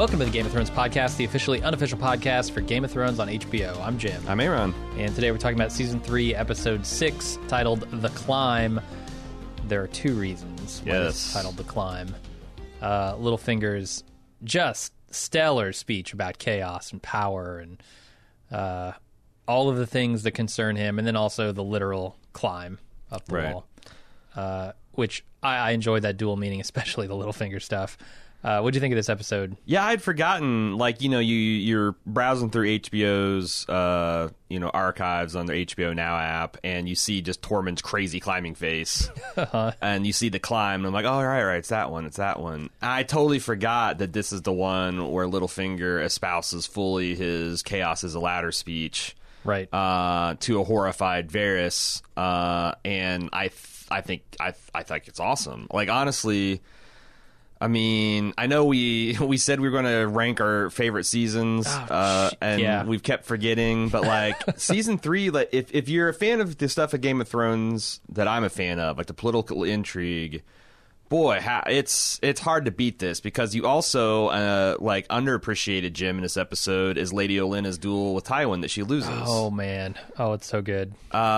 Welcome to the Game of Thrones podcast, the officially unofficial podcast for Game of Thrones on HBO. I'm Jim. I'm Aaron. And today we're talking about Season 3, Episode 6, titled The Climb. There are two reasons why it's titled The Climb. Littlefinger's just stellar speech about chaos and power and all of the things that concern him, and then also the literal climb up the wall, which I enjoyed that dual meaning, especially the Littlefinger stuff. What'd you think of this episode? Yeah, I'd forgotten. Like, you're browsing through HBO's, archives on their HBO Now app, and you see just Tormund's crazy climbing face, and you see the climb, and I'm like, oh, right, it's that one, I totally forgot that this is the one where Littlefinger espouses fully his chaos is a ladder speech, right, to a horrified Varys, and I think it's awesome. Like, honestly. I mean, I know we said we were going to rank our favorite seasons, we've kept forgetting. But like season 3, like if you're a fan of the stuff of Game of Thrones that I'm a fan of, like the political intrigue, boy, it's hard to beat this, because you also underappreciated, Jim, in this episode is Lady Olenna's duel with Tywin that she loses. Oh man, it's so good.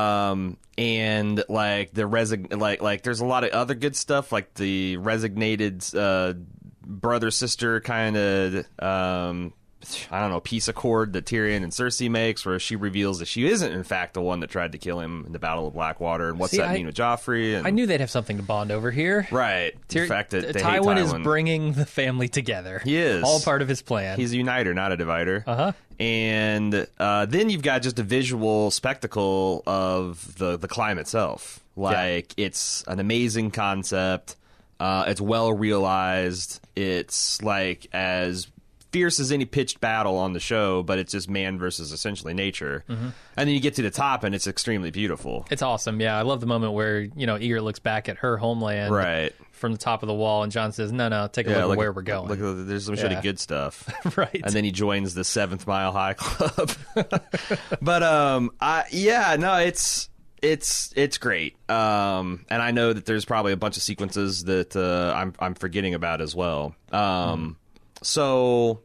And like there's a lot of other good stuff, like the resignated brother sister kind of peace accord that Tyrion and Cersei makes, where she reveals that she isn't in fact the one that tried to kill him in the Battle of Blackwater, and what's that mean with Joffrey. And, I knew they'd have something to bond over here, right? The fact that they Tywin hate is bringing the family together. He is all part of his plan. He's a uniter, not a divider. And then you've got just a visual spectacle of the climb itself. Like, it's an amazing concept. It's well realized. It's like as fierce as any pitched battle on the show, but it's just man versus essentially nature. And then you get to the top, and it's extremely beautiful. It's awesome. Yeah, I love the moment where Ygritte looks back at her homeland, right, from the top of the wall, and Jon says, "No, take a look at where we're going. Look, there's some shitty good stuff." Right. And then he joins the 7th Mile High Club. But it's great. And I know that there's probably a bunch of sequences that I'm forgetting about as well. So,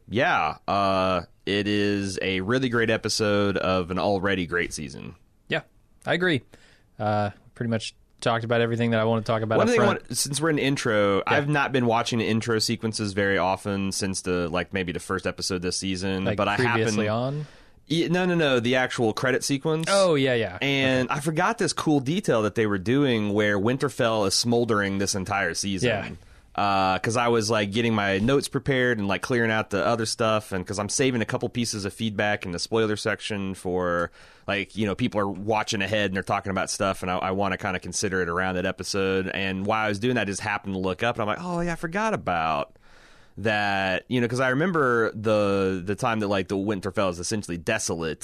it is a really great episode of an already great season. Yeah, I agree. Pretty much talked about everything that I want to talk about. Since we're in the intro, I've not been watching the intro sequences very often since maybe the first episode this season. Like, but previously on? No, the actual credit sequence. Oh, yeah. And I forgot this cool detail that they were doing where Winterfell is smoldering this entire season. Yeah. Because I was like getting my notes prepared and like clearing out the other stuff, and because I'm saving a couple pieces of feedback in the spoiler section for people are watching ahead and they're talking about stuff, and I want to kind of consider it around that episode. And while I was doing that, I just happened to look up, and I'm like, oh yeah, I forgot about that. Because I remember the time that like the Winterfell is essentially desolate.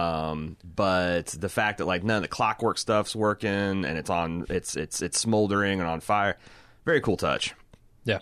But the fact that like none of the clockwork stuff's working, and it's smoldering and on fire, very cool touch. Yeah.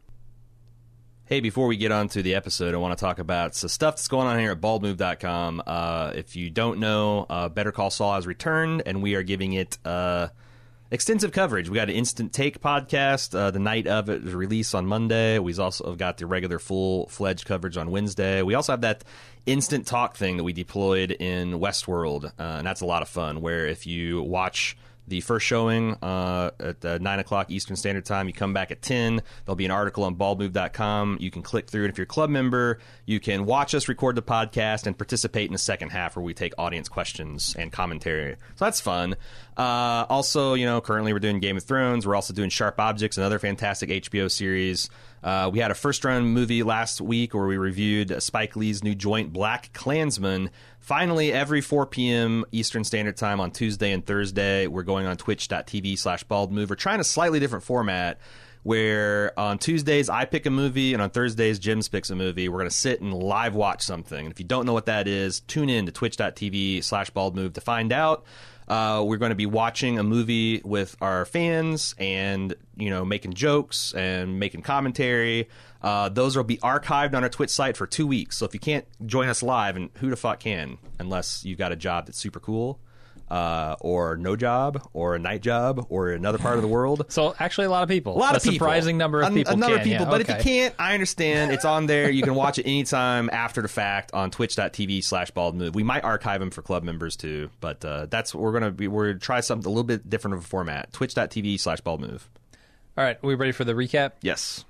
Hey, before we get on to the episode, I want to talk about some stuff that's going on here at baldmove.com. If you don't know, Better Call Saul has returned, and we are giving it extensive coverage. We got an Instant Take podcast the night of it was released on Monday. We've also got the regular full-fledged coverage on Wednesday. We also have that Instant Talk thing that we deployed in Westworld, and that's a lot of fun, where if you watch the first showing at 9 o'clock Eastern Standard Time, you come back at 10. There'll be an article on baldmove.com. You can click through it. If you're a club member, you can watch us record the podcast and participate in the second half where we take audience questions and commentary. So that's fun. Also, currently we're doing Game of Thrones. We're also doing Sharp Objects, another fantastic HBO series. We had a first-run movie last week where we reviewed Spike Lee's new joint, Black Klansman. Finally, every 4 p.m. Eastern Standard Time on Tuesday and Thursday, we're going on twitch.tv/baldmove. We're trying a slightly different format where on Tuesdays I pick a movie and on Thursdays Jim picks a movie. We're going to sit and live watch something. And if you don't know what that is, tune in to twitch.tv/baldmove to find out. We're going to be watching a movie with our fans and, making jokes and making commentary. Those will be archived on our Twitch site for 2 weeks. So if you can't join us live, and who the fuck can, unless you've got a job that's super cool, or no job, or a night job, or another part of the world. So actually, a lot of people. A lot of people. Surprising number of people. A number of people. Yeah, but okay. if you can't, I understand. It's on there. You can watch it anytime after the fact on twitch.tv/baldmove. We might archive them for club members too, but that's what we're gonna be. We're gonna try something a little bit different of a format. Twitch.tv/baldmove. All right, are we ready for the recap? Yes.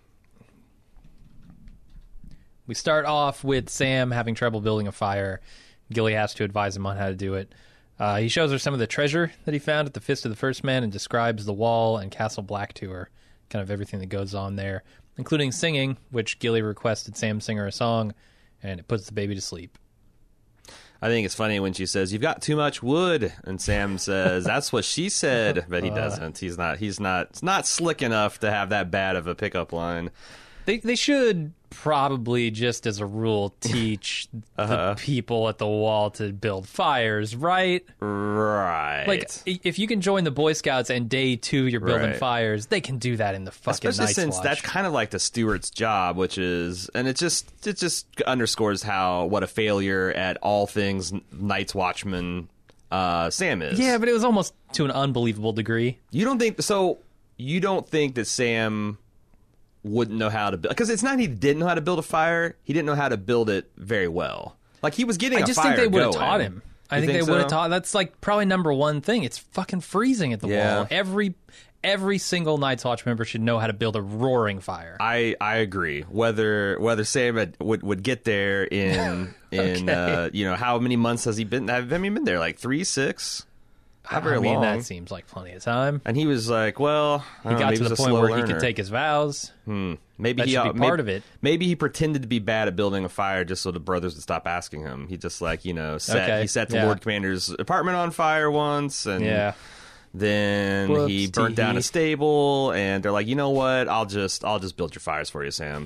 We start off with Sam having trouble building a fire. Gilly has to advise him on how to do it. He shows her some of the treasure that he found at the Fist of the First Man and describes the wall and Castle Black to her, kind of everything that goes on there, including singing, which Gilly requested Sam sing her a song, and it puts the baby to sleep. I think it's funny when she says, "You've got too much wood," and Sam says, "That's what she said," but he doesn't. He's not slick enough to have that bad of a pickup line. They should probably, just as a rule, teach the people at the wall to build fires, right? Right. Like, if you can join the Boy Scouts and day 2 you're building fires, they can do that in the fucking Especially Night's since Watch. that's kind of like the steward's job, which is, and it just underscores what a failure at all things Night's Watchman Sam is. Yeah, but it was almost to an unbelievable degree. You don't think that Sam wouldn't know how to build, because it's not he didn't know how to build a fire, he didn't know how to build it very well. Like, he was getting I a just fire think they would have going. taught him. I think they so? would have taught. That's like probably number one thing. It's fucking freezing at the wall. Every single Night's Watch member should know how to build a roaring fire. I agree. Whether Sam would get there in Okay. How many months has he been? Have he been there? Like 3, 6? Not very I mean, long. that seems like plenty of time. And he was like, well, He got to the point where he could take his vows. Maybe That should be part of it. Maybe he pretended to be bad at building a fire just so the brothers would stop asking him. He just set the Lord Commander's apartment on fire once, and then he burnt down a stable. And they're like, you know what? I'll just build your fires for you, Sam.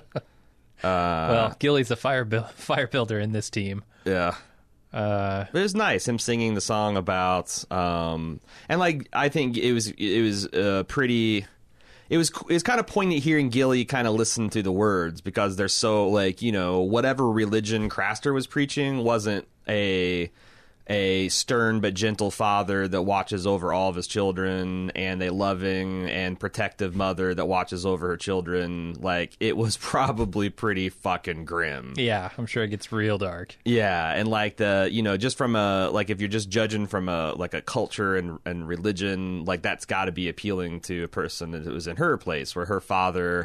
Well, Gilly's the fire builder in this team. Yeah. It was nice him singing the song about and like I think it was pretty. It was kind of poignant hearing Gilly kind of listen to the words, because they're so, like, whatever religion Craster was preaching wasn't a stern but gentle father that watches over all of his children, and a loving and protective mother that watches over her children. Like, it was probably pretty fucking grim. Yeah, I'm sure it gets real dark. Yeah, and like just from if you're just judging from a culture and religion, like, that's got to be appealing to a person that was in her place, where her father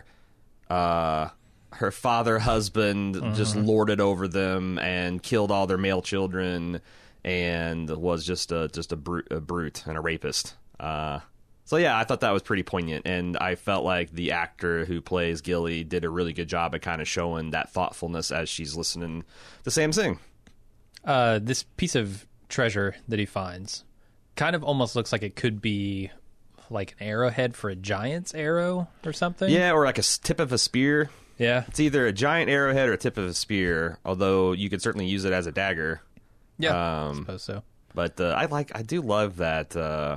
husband just lorded over them and killed all their male children, and was just a brute and a rapist. So yeah, I thought that was pretty poignant, and I felt like the actor who plays Gilly did a really good job at kind of showing that thoughtfulness as she's listening to Sam sing. This piece of treasure that he finds kind of almost looks like it could be like an arrowhead for a giant's arrow or something. Yeah, or like a tip of a spear. Yeah. It's either a giant arrowhead or a tip of a spear, although you could certainly use it as a dagger. Yeah, I suppose so. But I do love that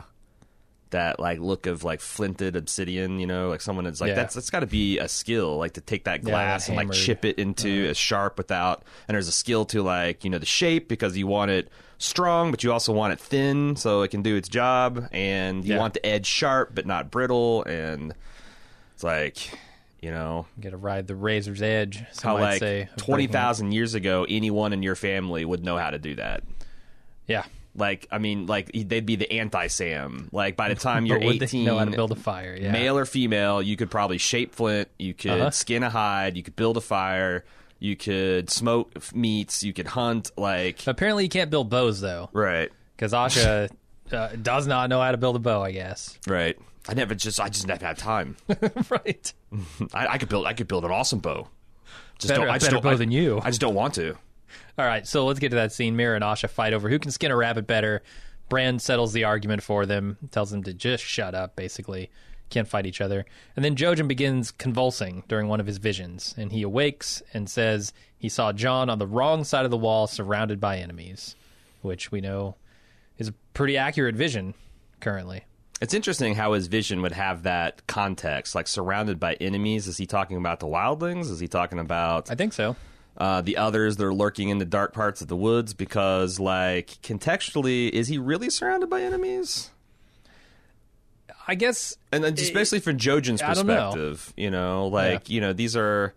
like look of like flinted obsidian, like someone is like, that's got to be a skill, like to take that glass and like chip it into as sharp without, and there's a skill to like, the shape, because you want it strong, but you also want it thin so it can do its job, and you want the edge sharp but not brittle, and it's like, you got to ride the razor's edge. How like 20,000 years ago, anyone in your family would know how to do that. Yeah. Like, I mean, like, they'd be the anti-Sam. Like, by the time you're 18, they know how to build a fire. Yeah. Male or female, you could probably shape flint, you could skin a hide, you could build a fire, you could smoke meats, you could hunt. Like, apparently, you can't build bows though, right? Because Asha does not know how to build a bow, I guess. Right. I just never had time. Right. I could build an awesome bow. Better bow than you. I just don't want to. All right, so let's get to that scene. Mira and Asha fight over who can skin a rabbit better. Bran settles the argument for them, tells them to just shut up, basically. Can't fight each other. And then Jojen begins convulsing during one of his visions, and he awakes and says he saw Jon on the wrong side of the wall surrounded by enemies, which we know is a pretty accurate vision currently. It's interesting how his vision would have that context, like surrounded by enemies. Is he talking about the wildlings? Is he talking about... I think so. the others that are lurking in the dark parts of the woods, because, like, contextually, is he really surrounded by enemies? I guess, and then especially from Jojen's perspective, you know, like, you know, these are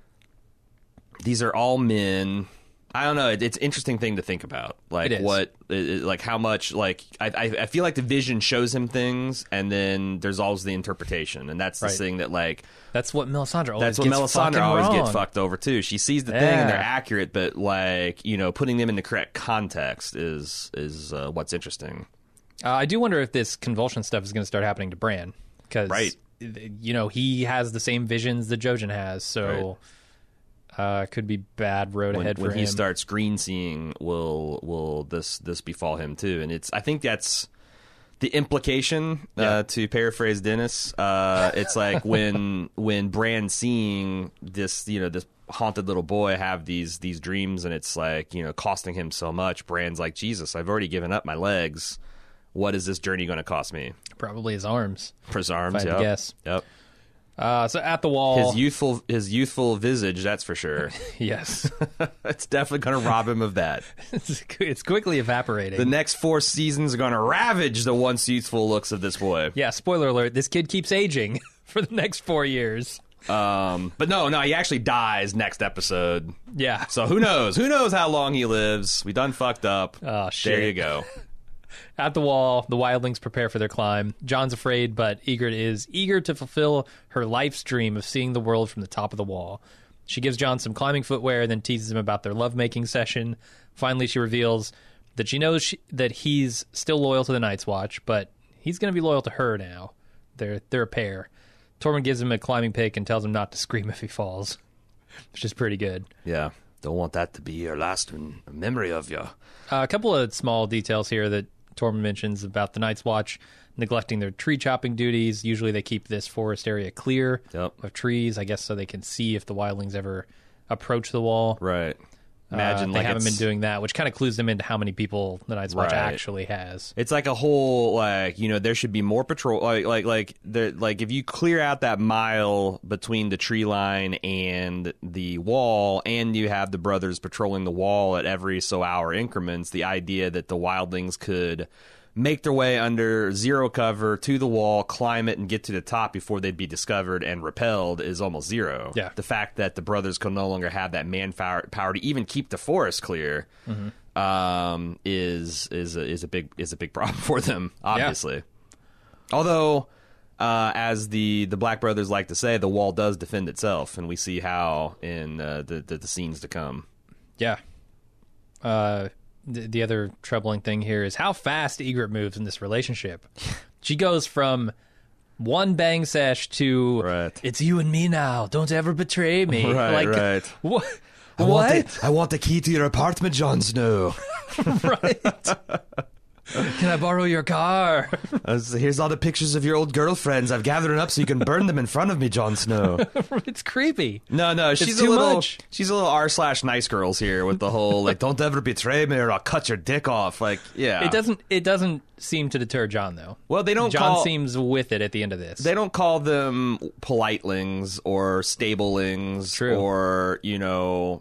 all men. I don't know. It's an interesting thing to think about. Like, like how much, like, I feel like the vision shows him things, and then there's always the interpretation, and that's the thing that, like, that's what Melisandre always gets fucked over too. She sees the thing and they're accurate, but, like, you know, putting them in the correct context is what's interesting. I do wonder if this convulsion stuff is going to start happening to Bran, because you know, he has the same visions that Jojen has, so. Could be bad road ahead for him. When he starts green seeing, will this befall him too? And I think that's the implication. To paraphrase Dennis, it's like when Bran's seeing this, you know, this haunted little boy have these dreams, and it's like, you know, costing him so much. Bran's like, Jesus, I've already given up my legs. What is this journey going to cost me? Probably his arms. For his arms, if I had to guess. Yep. So at the wall, his youthful visage, that's for sure. Yes. It's definitely going to rob him of that. It's quickly evaporating. The next 4 seasons are going to ravage the once youthful looks of this boy. Yeah, spoiler alert, this kid keeps aging for the next 4 years. But no, he actually dies next episode. Yeah. So who knows? Who knows how long he lives? We done fucked up. Oh, shit. There you go. At the wall, the wildlings prepare for their climb. Jon's afraid, but Ygritte is eager to fulfill her life's dream of seeing the world from the top of the wall. She gives Jon some climbing footwear, then teases him about their lovemaking session. Finally, she reveals that she knows that he's still loyal to the Night's Watch, but he's going to be loyal to her now. They're a pair. Tormund gives him a climbing pick and tells him not to scream if he falls, which is pretty good. Yeah, don't want that to be your last memory of you. A couple of small details here that Tormund mentions about the Night's Watch neglecting their tree chopping duties. Usually they keep this forest area clear of trees, I guess, so they can see if the wildlings ever approach the wall. Right. Imagine they haven't been doing that, which kind of clues them into how many people the Night's Watch actually has. It's like a whole, like, you know, there should be more patrol. Like if you clear out that mile between the tree line and the wall, and you have the brothers patrolling the wall at every so hour increments, the idea that the wildlings could make their way under zero cover to the wall, climb it, and get to the top before they'd be discovered and repelled is almost zero. Yeah. The fact that the brothers can no longer have that manpower to even keep the forest clear is a big problem for them, obviously. Yeah. Although, as the Black Brothers like to say, the wall does defend itself, and we see how in the scenes to come. Yeah. The other troubling thing here is how fast Ygritte moves in this relationship. She goes from one bang sesh to it's you and me now. Don't ever betray me. Right. What? I want the key to your apartment, Jon Snow. Right. Can I borrow your car? Here's all the pictures of your old girlfriends. I've gathered them up so you can burn them in front of me, Jon Snow. It's creepy. No, she's a little r/nice girls here with the whole, like, don't ever betray me or I'll cut your dick off. Like, yeah. It doesn't seem to deter Jon, though. Well, Jon seems with it at the end of this. They don't call them politelings or stablelings or, you know,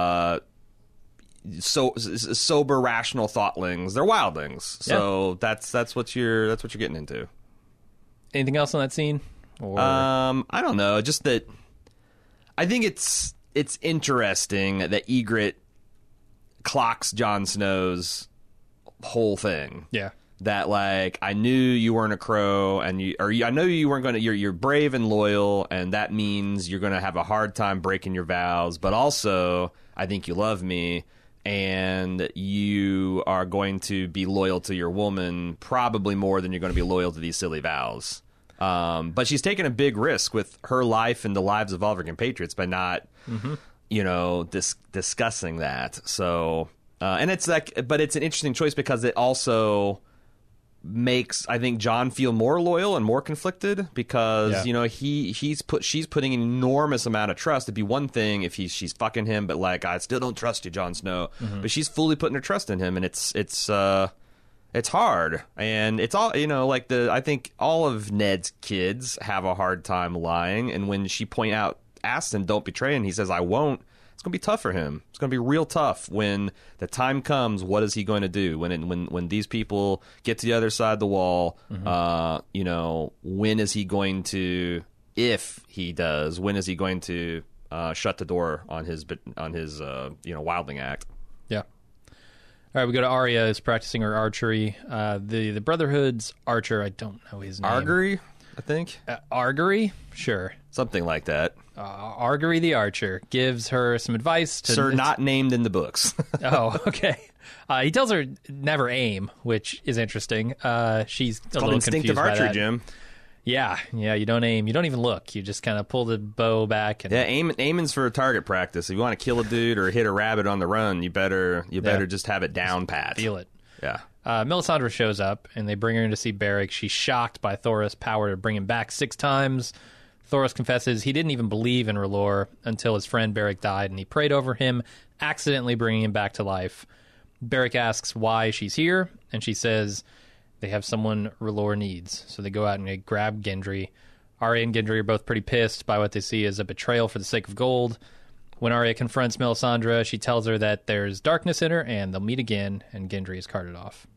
sober, rational thoughtlings. They're wildlings. So that's what you're getting into. Anything else on that scene? Or... I don't know. Just that I think it's interesting that Ygritte clocks Jon Snow's whole thing. Yeah. That, like, I knew you weren't a crow, and I know you weren't going to. You're brave and loyal, and that means you're going to have a hard time breaking your vows. But also, I think you love me. And you are going to be loyal to your woman probably more than you're going to be loyal to these silly vows. But she's taken a big risk with her life and the lives of all of her compatriots by not, you know, discussing that. So, and it's like, but it's an interesting choice because it also makes, I think, Jon feel more loyal and more conflicted because you know she's putting an enormous amount of trust. It'd be one thing if she's fucking him, but like, I still don't trust you, Jon Snow. But she's fully putting her trust in him, and it's hard, and it's all, you know, like I think all of Ned's kids have a hard time lying, and when she asks him, don't betray him, he says, I won't. it's going to be tough for him. It's going to be real tough when the time comes. What is he going to do when these people get to the other side of the wall? You know, when is he going to, if he does, when is he going to shut the door on his wildling act? Yeah. All right, we go to Arya is practicing her archery. The Brotherhood's archer, I don't know his name. Argery, I think. Argery? Sure. Something like that. Argery the archer gives her some advice. Sir, not named in the books. Oh, okay. He tells her never aim, which is interesting. She's a little instinctive confused by archery, that. Jim. Yeah, you don't aim. You don't even look. You just kind of pull the bow back. And aiming's for target practice. If you want to kill a dude or hit a rabbit on the run, you better just have it down pat. Feel it. Yeah. Melisandre shows up, and they bring her in to see Beric. She's shocked by Thoros' power to bring him back 6 times. Thoros confesses he didn't even believe in R'hllor until his friend Beric died, and he prayed over him, accidentally bringing him back to life. Beric asks why she's here, and she says they have someone R'hllor needs. So they go out and they grab Gendry. Arya and Gendry are both pretty pissed by what they see as a betrayal for the sake of gold. When Arya confronts Melisandre, she tells her that there's darkness in her, and they'll meet again, and Gendry is carted off.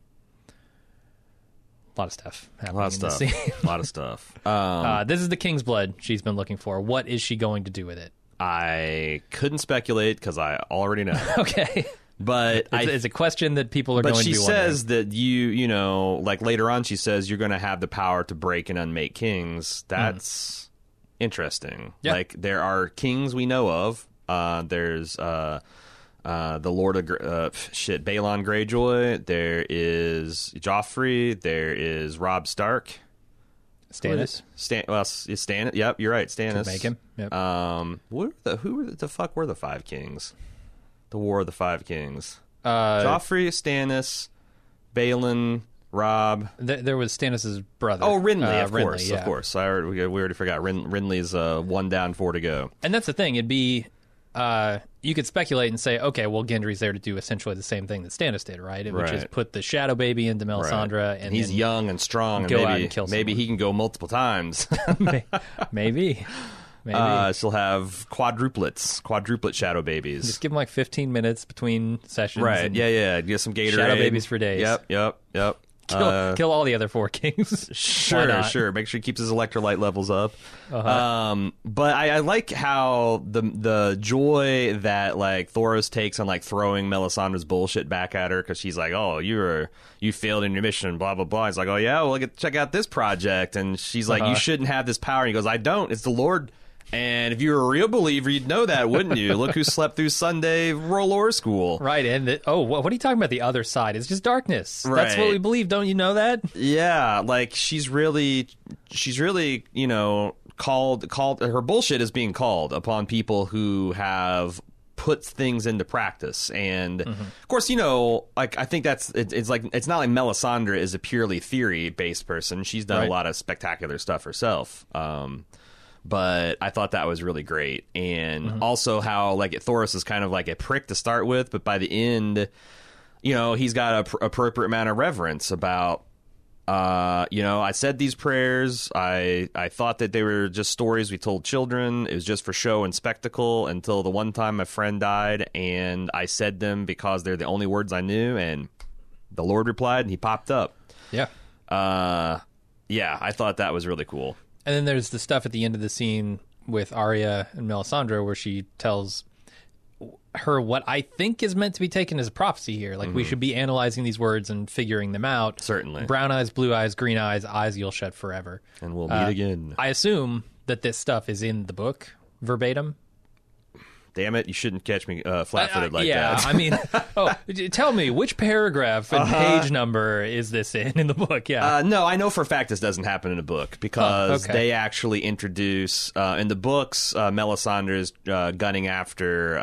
A lot of stuff happening in this scene. A lot of stuff. This is the King's Blood she's been looking for. What is she going to do with it? I couldn't speculate because I already know. Okay. But it's a question that people are going to be wondering. But she says that you know, like later on she says you're going to have the power to break and unmake kings. That's interesting. Yeah. Like there are kings we know of. There's the Lord of Balon Greyjoy. There is Joffrey. There is Robb Stark. Stannis. It's Stannis. Yep, you're right. Stannis. Could make him. Yep. Who were the fuck were the 5 kings? The War of the 5 Kings. Joffrey, Stannis, Balon, Robb. There was Stannis' brother. Oh, Renly, of Renly, course. We already forgot. Renly's 1 down, 4 to go. And that's the thing. It'd be you could speculate and say, okay, well, Gendry's there to do essentially the same thing that Stannis did, right? Which is put the Shadow Baby into Melisandre, and he's young and strong, and go out and kill someone. Maybe he can go multiple times. Maybe. She'll have quadruplet shadow babies. Just give them like 15 minutes between sessions. Right, yeah. Get some Gatorade. Shadow babies for days. Yep. Kill all the other 4 kings. Sure. Make sure he keeps his electrolyte levels up. But I like how the joy that like Thoros takes on like throwing Melisandre's bullshit back at her because she's like, oh, you failed in your mission, blah blah blah. He's like, oh yeah, well check out this project, and she's like, you shouldn't have this power. And he goes, I don't. It's the Lord. And if you were a real believer, you'd know that, wouldn't you? Look who slept through Sunday R'hllor school. Right, and what are you talking about? The other side? It's just darkness. Right. That's what we believe. Don't you know that? Yeah, like she's really, you know, called. Her bullshit is being called upon people who have put things into practice, and of course, you know, like I think it's like it's not like Melisandre is a purely theory based person. She's done a lot of spectacular stuff herself. But I thought that was really great. And also how, like, Thoros is kind of like a prick to start with, but by the end, you know, he's got a appropriate amount of reverence about, you know, I said these prayers. I thought that they were just stories we told children. It was just for show and spectacle until the one time my friend died, and I said them because they're the only words I knew, and the Lord replied, and he popped up. Yeah. Yeah, I thought that was really cool. And then there's the stuff at the end of the scene with Arya and Melisandre where she tells her what I think is meant to be taken as a prophecy here. Like, we should be analyzing these words and figuring them out. Certainly. Brown eyes, blue eyes, green eyes, eyes you'll shut forever. And we'll meet again. I assume that this stuff is in the book verbatim. Damn it, you shouldn't catch me flat-footed like yeah, that. I mean, tell me, which paragraph and page number is this in the book? Yeah. No, I know for a fact this doesn't happen in a book because they actually introduce, in the books, Melisandre's gunning after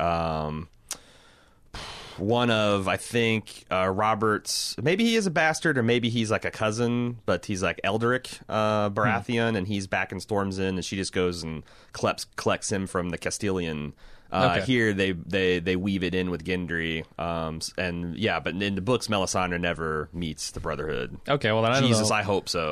one of, I think, Robert's, maybe he is a bastard or maybe he's like a cousin, but he's like Eldrick Baratheon, and he's back in Storm's End, and she just goes and collects him from the Castilian. Here they weave it in with Gendry, and yeah, but in the books Melisandre never meets the Brotherhood. Okay, well then I don't know. I hope so.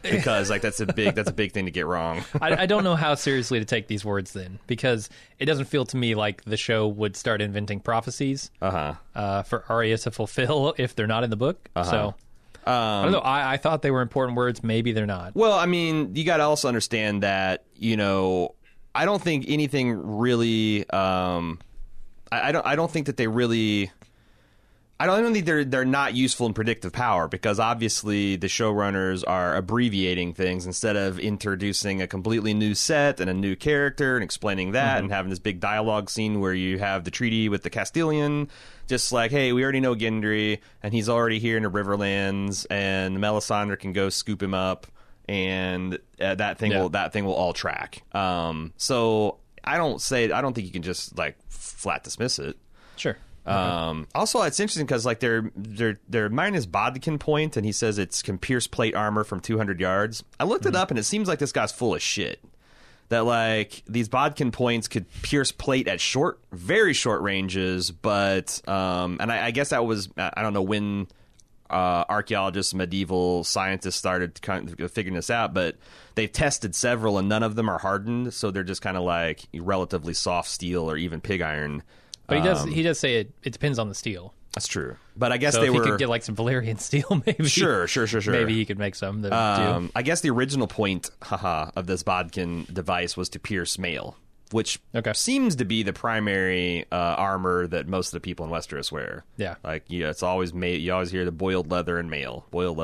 because like that's a big thing to get wrong. I don't know how seriously to take these words then, because it doesn't feel to me like the show would start inventing prophecies for Arya to fulfill if they're not in the book. So I don't know. I thought they were important words. Maybe they're not. Well, I mean, you got to also understand that, you know, I don't think anything really. I don't think that they really. I don't think they're not useful in predictive power, because obviously the showrunners are abbreviating things instead of introducing a completely new set and a new character and explaining that and having this big dialogue scene where you have the treaty with the Castilian. Just like, hey, we already know Gendry, and he's already here in the Riverlands, and Melisandre can go scoop him up, and that thing will all track. So I don't think you can just like flat dismiss it. Sure. Also, it's interesting because like they're mining his Bodkin point, and he says it can pierce plate armor from 200 yards. I looked it up, and it seems like this guy's full of shit. That like these Bodkin points could pierce plate at very short ranges, but and I guess that was, I don't know when archaeologists, medieval scientists started kind of figuring this out, but they've tested several and none of them are hardened, so they're just kind of like relatively soft steel or even pig iron. But he does say it depends on the steel. That's true. But I guess so they if were... he could get like some Valyrian steel, maybe. Sure. Maybe he could make some that do. I guess the original point, of this Bodkin device was to pierce mail, which seems to be the primary armor that most of the people in Westeros wear. Yeah. Like, it's always you always hear the boiled leather and mail.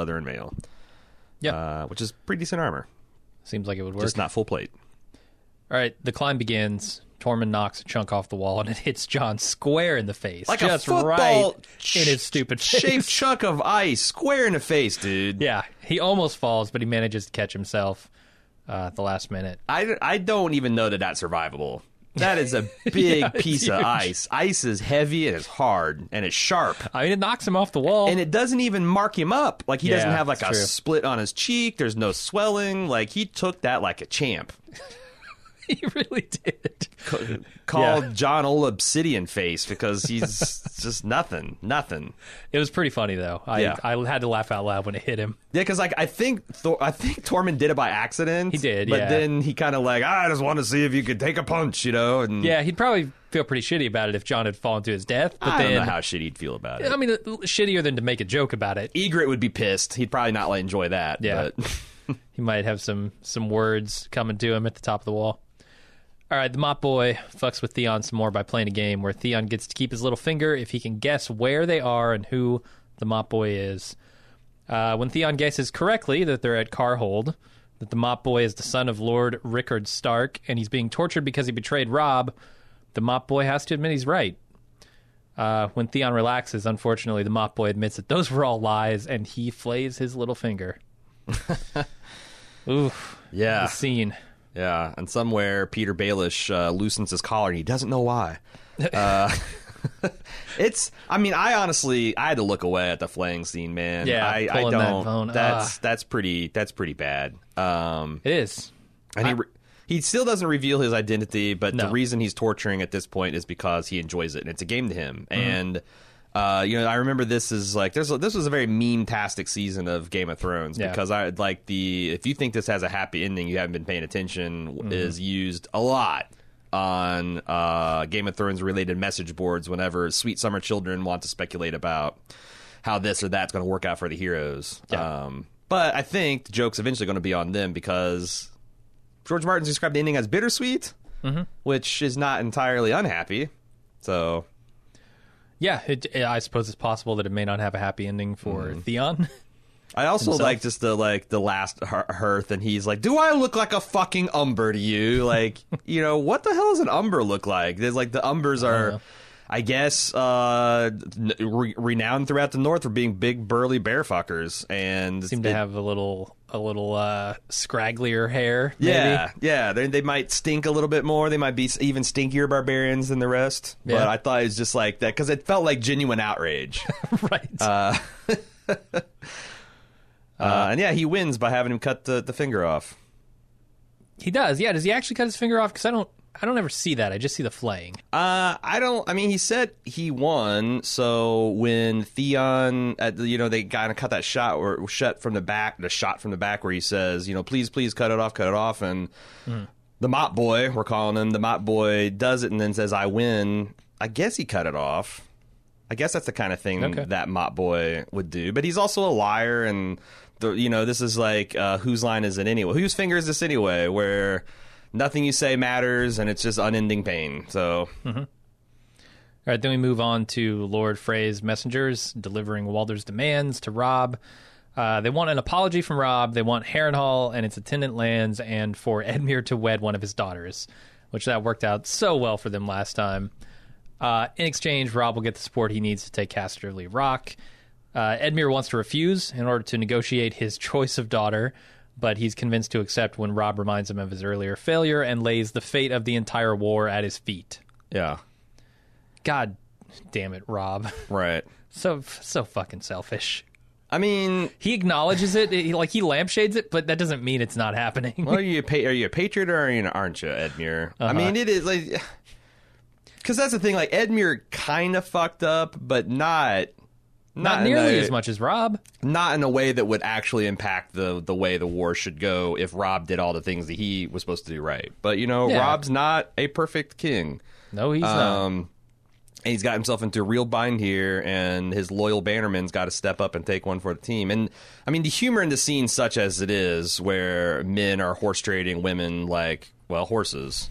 Yeah. Which is pretty decent armor. Seems like it would work. Just not full plate. All right, the climb begins. Tormund knocks a chunk off the wall, and it hits Jon square in the face. Like just a football right in his stupid face. Shaped chunk of ice, square in the face, dude. Yeah, he almost falls, but he manages to catch himself at the last minute. I don't even know that that's survivable. That is a big piece of ice. Ice is heavy, and it's hard, and it's sharp. I mean, it knocks him off the wall. And it doesn't even mark him up. Like, he doesn't have, like, a split on his cheek. There's no swelling. Like, he took that like a champ. He really did. Called John Old Obsidian Face, because he's just nothing. It was pretty funny though. I had to laugh out loud when it hit him. Yeah, because like I think Tormund did it by accident. He did, but then he kind of like, I just want to see if you could take a punch, you know. And yeah, he'd probably feel pretty shitty about it if John had fallen to his death. But I don't know how shitty he'd feel about it. I mean, shittier than to make a joke about it. Ygritte would be pissed. He'd probably not enjoy that. Yeah, but. He might have some words coming to him at the top of the wall. All right, the Mop Boy fucks with Theon some more by playing a game where Theon gets to keep his little finger if he can guess where they are and who the Mop Boy is. When Theon guesses correctly that they're at Carhold, that the Mop Boy is the son of Lord Rickard Stark, and he's being tortured because he betrayed Robb, the Mop Boy has to admit he's right. When Theon relaxes, unfortunately, the Mop Boy admits that those were all lies, and he flays his little finger. Oof. Yeah. The scene. Yeah, and somewhere Peter Baelish loosens his collar, and he doesn't know why. I had to look away at the flaying scene, man. Yeah, I don't. That phone. That's pretty bad. It is. And he still doesn't reveal his identity, but the reason he's torturing at this point is because he enjoys it, and it's a game to him. Mm-hmm. And I remember this is like this was a very meme-tastic season of Game of Thrones, because if you think this has a happy ending, you haven't been paying attention, is used a lot on Game of Thrones related message boards whenever sweet summer children want to speculate about how this or that's going to work out for the heroes. Yeah. But I think the joke's eventually going to be on them, because George Martin's described the ending as bittersweet, which is not entirely unhappy. So. Yeah, I suppose it's possible that it may not have a happy ending for Theon. I also like just the last hearth, and he's like, "Do I look like a fucking Umber to you? Like, what the hell does an Umber look like?" There's like the Umbers are, I guess, renowned throughout the North for being big, burly bear fuckers, and seem to have a little scragglier hair. Maybe. Yeah. They might stink a little bit more. They might be even stinkier barbarians than the rest. Yeah. But I thought it was just like that because it felt like genuine outrage. Right. And he wins by having him cut the finger off. He does. Yeah. Does he actually cut his finger off? Because I don't ever see that. I just see the flaying. I don't. I mean, he said he won. So when Theon, they kind of cut that shot or shot from the back, where he says, please cut it off, and the Mop Boy, we're calling him, the Mop Boy does it and then says, I win. I guess he cut it off. I guess that's the kind of thing that Mop Boy would do. But he's also a liar, and this is like whose line is it anyway? Whose finger is this anyway? Where nothing you say matters, and it's just unending pain. So, All right, then we move on to Lord Frey's messengers delivering Walder's demands to Robb. They want an apology from Robb. They want Harrenhal and its attendant lands, and for Edmure to wed one of his daughters, which that worked out so well for them last time. In exchange, Robb will get the support he needs to take Casterly Rock. Edmure wants to refuse in order to negotiate his choice of daughter, but he's convinced to accept when Robb reminds him of his earlier failure and lays the fate of the entire war at his feet. Yeah. God damn it, Robb. Right. So fucking selfish. I mean, he acknowledges it, he lampshades it, but that doesn't mean it's not happening. Well, are you a patriot or aren't you, Edmure? I mean, it is like, because that's the thing. Like, Edmure kind of fucked up, but not nearly as much as Robb. Not in a way that would actually impact the way the war should go if Robb did all the things that he was supposed to do right. But Robb's not a perfect king. No, he's not. And he's got himself into a real bind here, and his loyal bannerman's got to step up and take one for the team. And, I mean, the humor in the scene, such as it is, where men are horse trading women like, well, horses.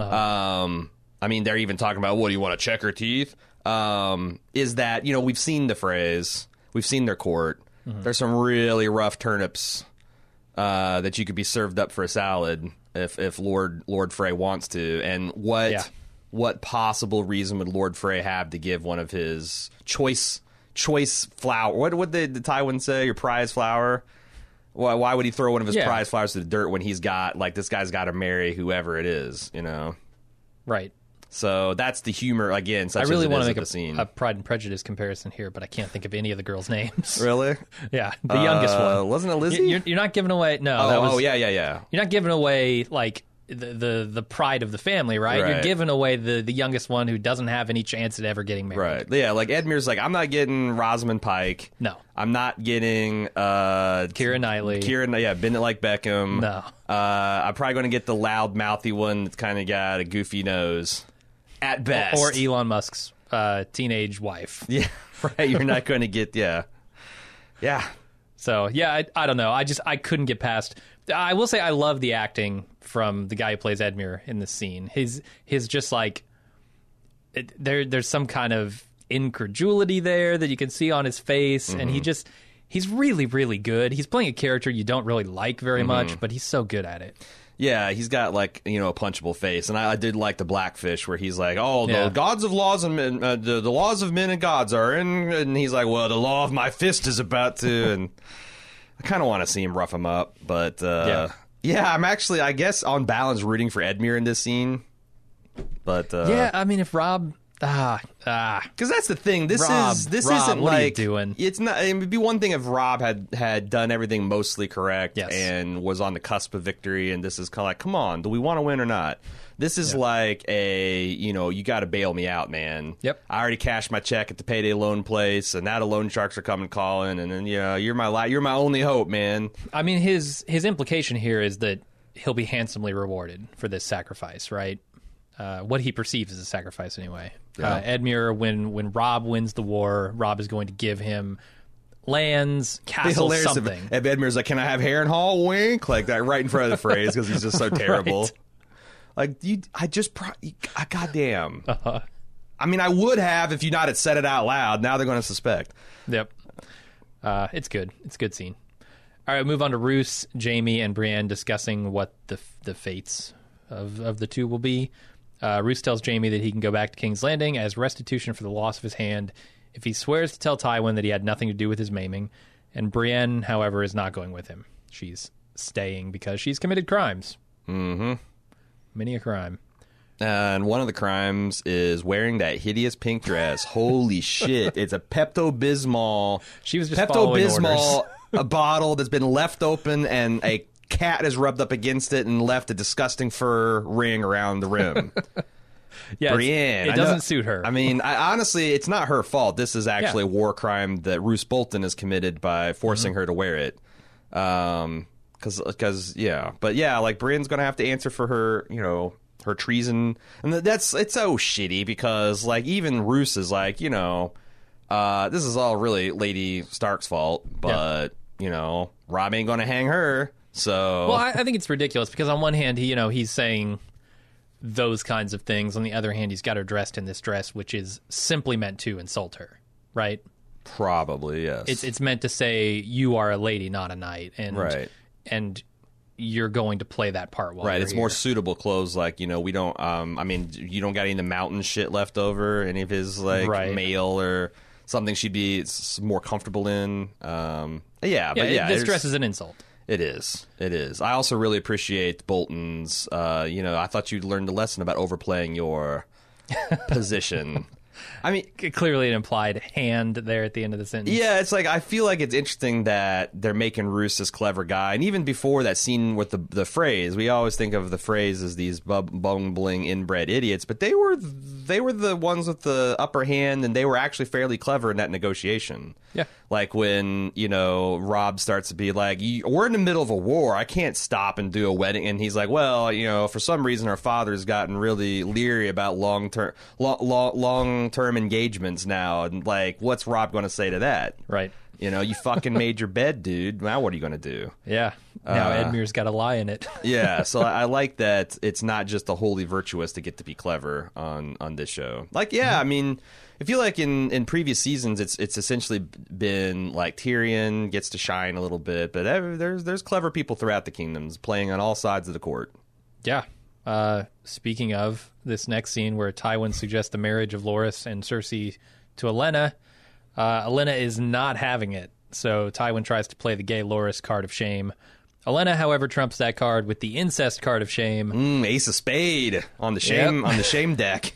I mean, they're even talking about, what, do you want to check her teeth? Is that, we've seen the phrase, we've seen their court. There's some really rough turnips that you could be served up for a salad if Lord Frey wants to. And what possible reason would Lord Frey have to give one of his choice flower? What would the Tywin say? Your prize flower? Why would he throw one of his prize flowers to the dirt when he's got, like, this guy's got to marry whoever it is, Right. So that's the humor, again, such I really as it want is to at the make scene. a Pride and Prejudice comparison here, but I can't think of any of the girls' names. Really? Yeah, the youngest one. Wasn't it Lizzie? You're not giving away... No, yeah. You're not giving away, like, the pride of the family, right? You're giving away the youngest one who doesn't have any chance at ever getting married. Right. Yeah, like Edmure's like, I'm not getting Rosamund Pike. No. I'm not getting Keira Knightley. Bend It Like Beckham. No. I'm probably going to get the loud mouthy one that's kind of got a goofy nose at best. Or Elon Musk's teenage wife. Yeah, right. You're not going to get Yeah. So, yeah, I don't know. I couldn't get past... I will say I love the acting from the guy who plays Edmure in this scene. His just like... There's some kind of incredulity there that you can see on his face, and he's really, really good. He's playing a character you don't really like very much, but he's so good at it. Yeah, he's got, like, a punchable face. And I did like the Blackfish, where he's like, the gods of laws and men, the laws of men and gods are in. And he's like, well, the law of my fist is about to. And I kind of want to see him rough him up. But, I'm actually, I guess, on balance, rooting for Edmure in this scene. But, yeah, I mean, if Robb... because that's the thing. This Robb, isn't what like, are you doing? It's not. It would be one thing if Robb had done everything mostly correct and was on the cusp of victory. And this is kind of like, come on, do we want to win or not? This is like you got to bail me out, man. Yep. I already cashed my check at the payday loan place, and now the loan sharks are coming calling, and then you're my only hope, man. I mean, his implication here is that he'll be handsomely rewarded for this sacrifice, right? What he perceives as a sacrifice, anyway. Yeah. Edmure, when Robb wins the war, Robb is going to give him lands, castles, something. If Edmure's like, can I have Harrenhal? Wink, like that, right in front of the phrase, because he's just so terrible. Right. Like goddamn. I mean, I would have if you not had said it out loud. Now they're going to suspect. Yep. It's good. It's a good scene. All right, move on to Roose, Jaime, and Brienne discussing what the fates of the two will be. Roose tells Jaime that he can go back to King's Landing as restitution for the loss of his hand if he swears to tell Tywin that he had nothing to do with his maiming. And Brienne, however, is not going with him. She's staying because she's committed crimes. Mm-hmm. Many a crime. And one of the crimes is wearing that hideous pink dress. Holy shit. It's a Pepto-Bismol. She was just following orders. A bottle that's been left open and a cat has rubbed up against it and left a disgusting fur ring around the rim. Yeah, Brienne, it doesn't suit her. I mean, honestly, it's not her fault. This is actually a war crime that Roose Bolton has committed by forcing her to wear it. Because yeah, but yeah, like Brienne's gonna have to answer for her, you know, her treason, and it's so shitty because like even Roose is like, you know, this is all really Lady Stark's fault, but you know, Robb ain't gonna hang her. So well, I think it's ridiculous because on one hand, he's saying those kinds of things. On the other hand, he's got her dressed in this dress, which is simply meant to insult her, right? Probably, yes. It's meant to say you are a lady, not a knight, and right. And you're going to play that part while right. You're it's here. more suitable clothes, like, you know, we don't. I mean, you don't got any of the mountain shit left over, any of his like mail or something she'd be more comfortable in. Yeah, but yeah, this dress is an insult. It is. It is. I also really appreciate Bolton's, you know, I thought you'd learned a lesson about overplaying your position. I mean, clearly an implied hand there at the end of the sentence. Yeah, it's like, I feel like it's interesting that they're making Roose this clever guy. And even before that scene with the phrase, we always think of the phrase as these bumbling inbred idiots, but they were the ones with the upper hand, and they were actually fairly clever in that negotiation. Yeah. Like when, you know, Robb starts to be like, we're in the middle of a war. I can't stop and do a wedding. And he's like, well, you know, for some reason our father's gotten really leery about long-term engagements now. And like, what's Robb going to say to that? Right. You know, you fucking made your bed, dude. Now what are you going to do? Yeah. Now Edmure's got a lie in it. Yeah. So I like that it's not just the wholly virtuous to get to be clever on this show. Like, yeah, I mean, I feel like in previous seasons, it's essentially been like Tyrion gets to shine a little bit, but there's clever people throughout the kingdoms playing on all sides of the court. Yeah. Speaking of this next scene where Tywin suggests the marriage of Loras and Cersei to Olenna, Olenna is not having it. So Tywin tries to play the gay Loras card of shame. Olenna, however, trumps that card with the incest card of shame. Ace of spade on the shame on the shame deck.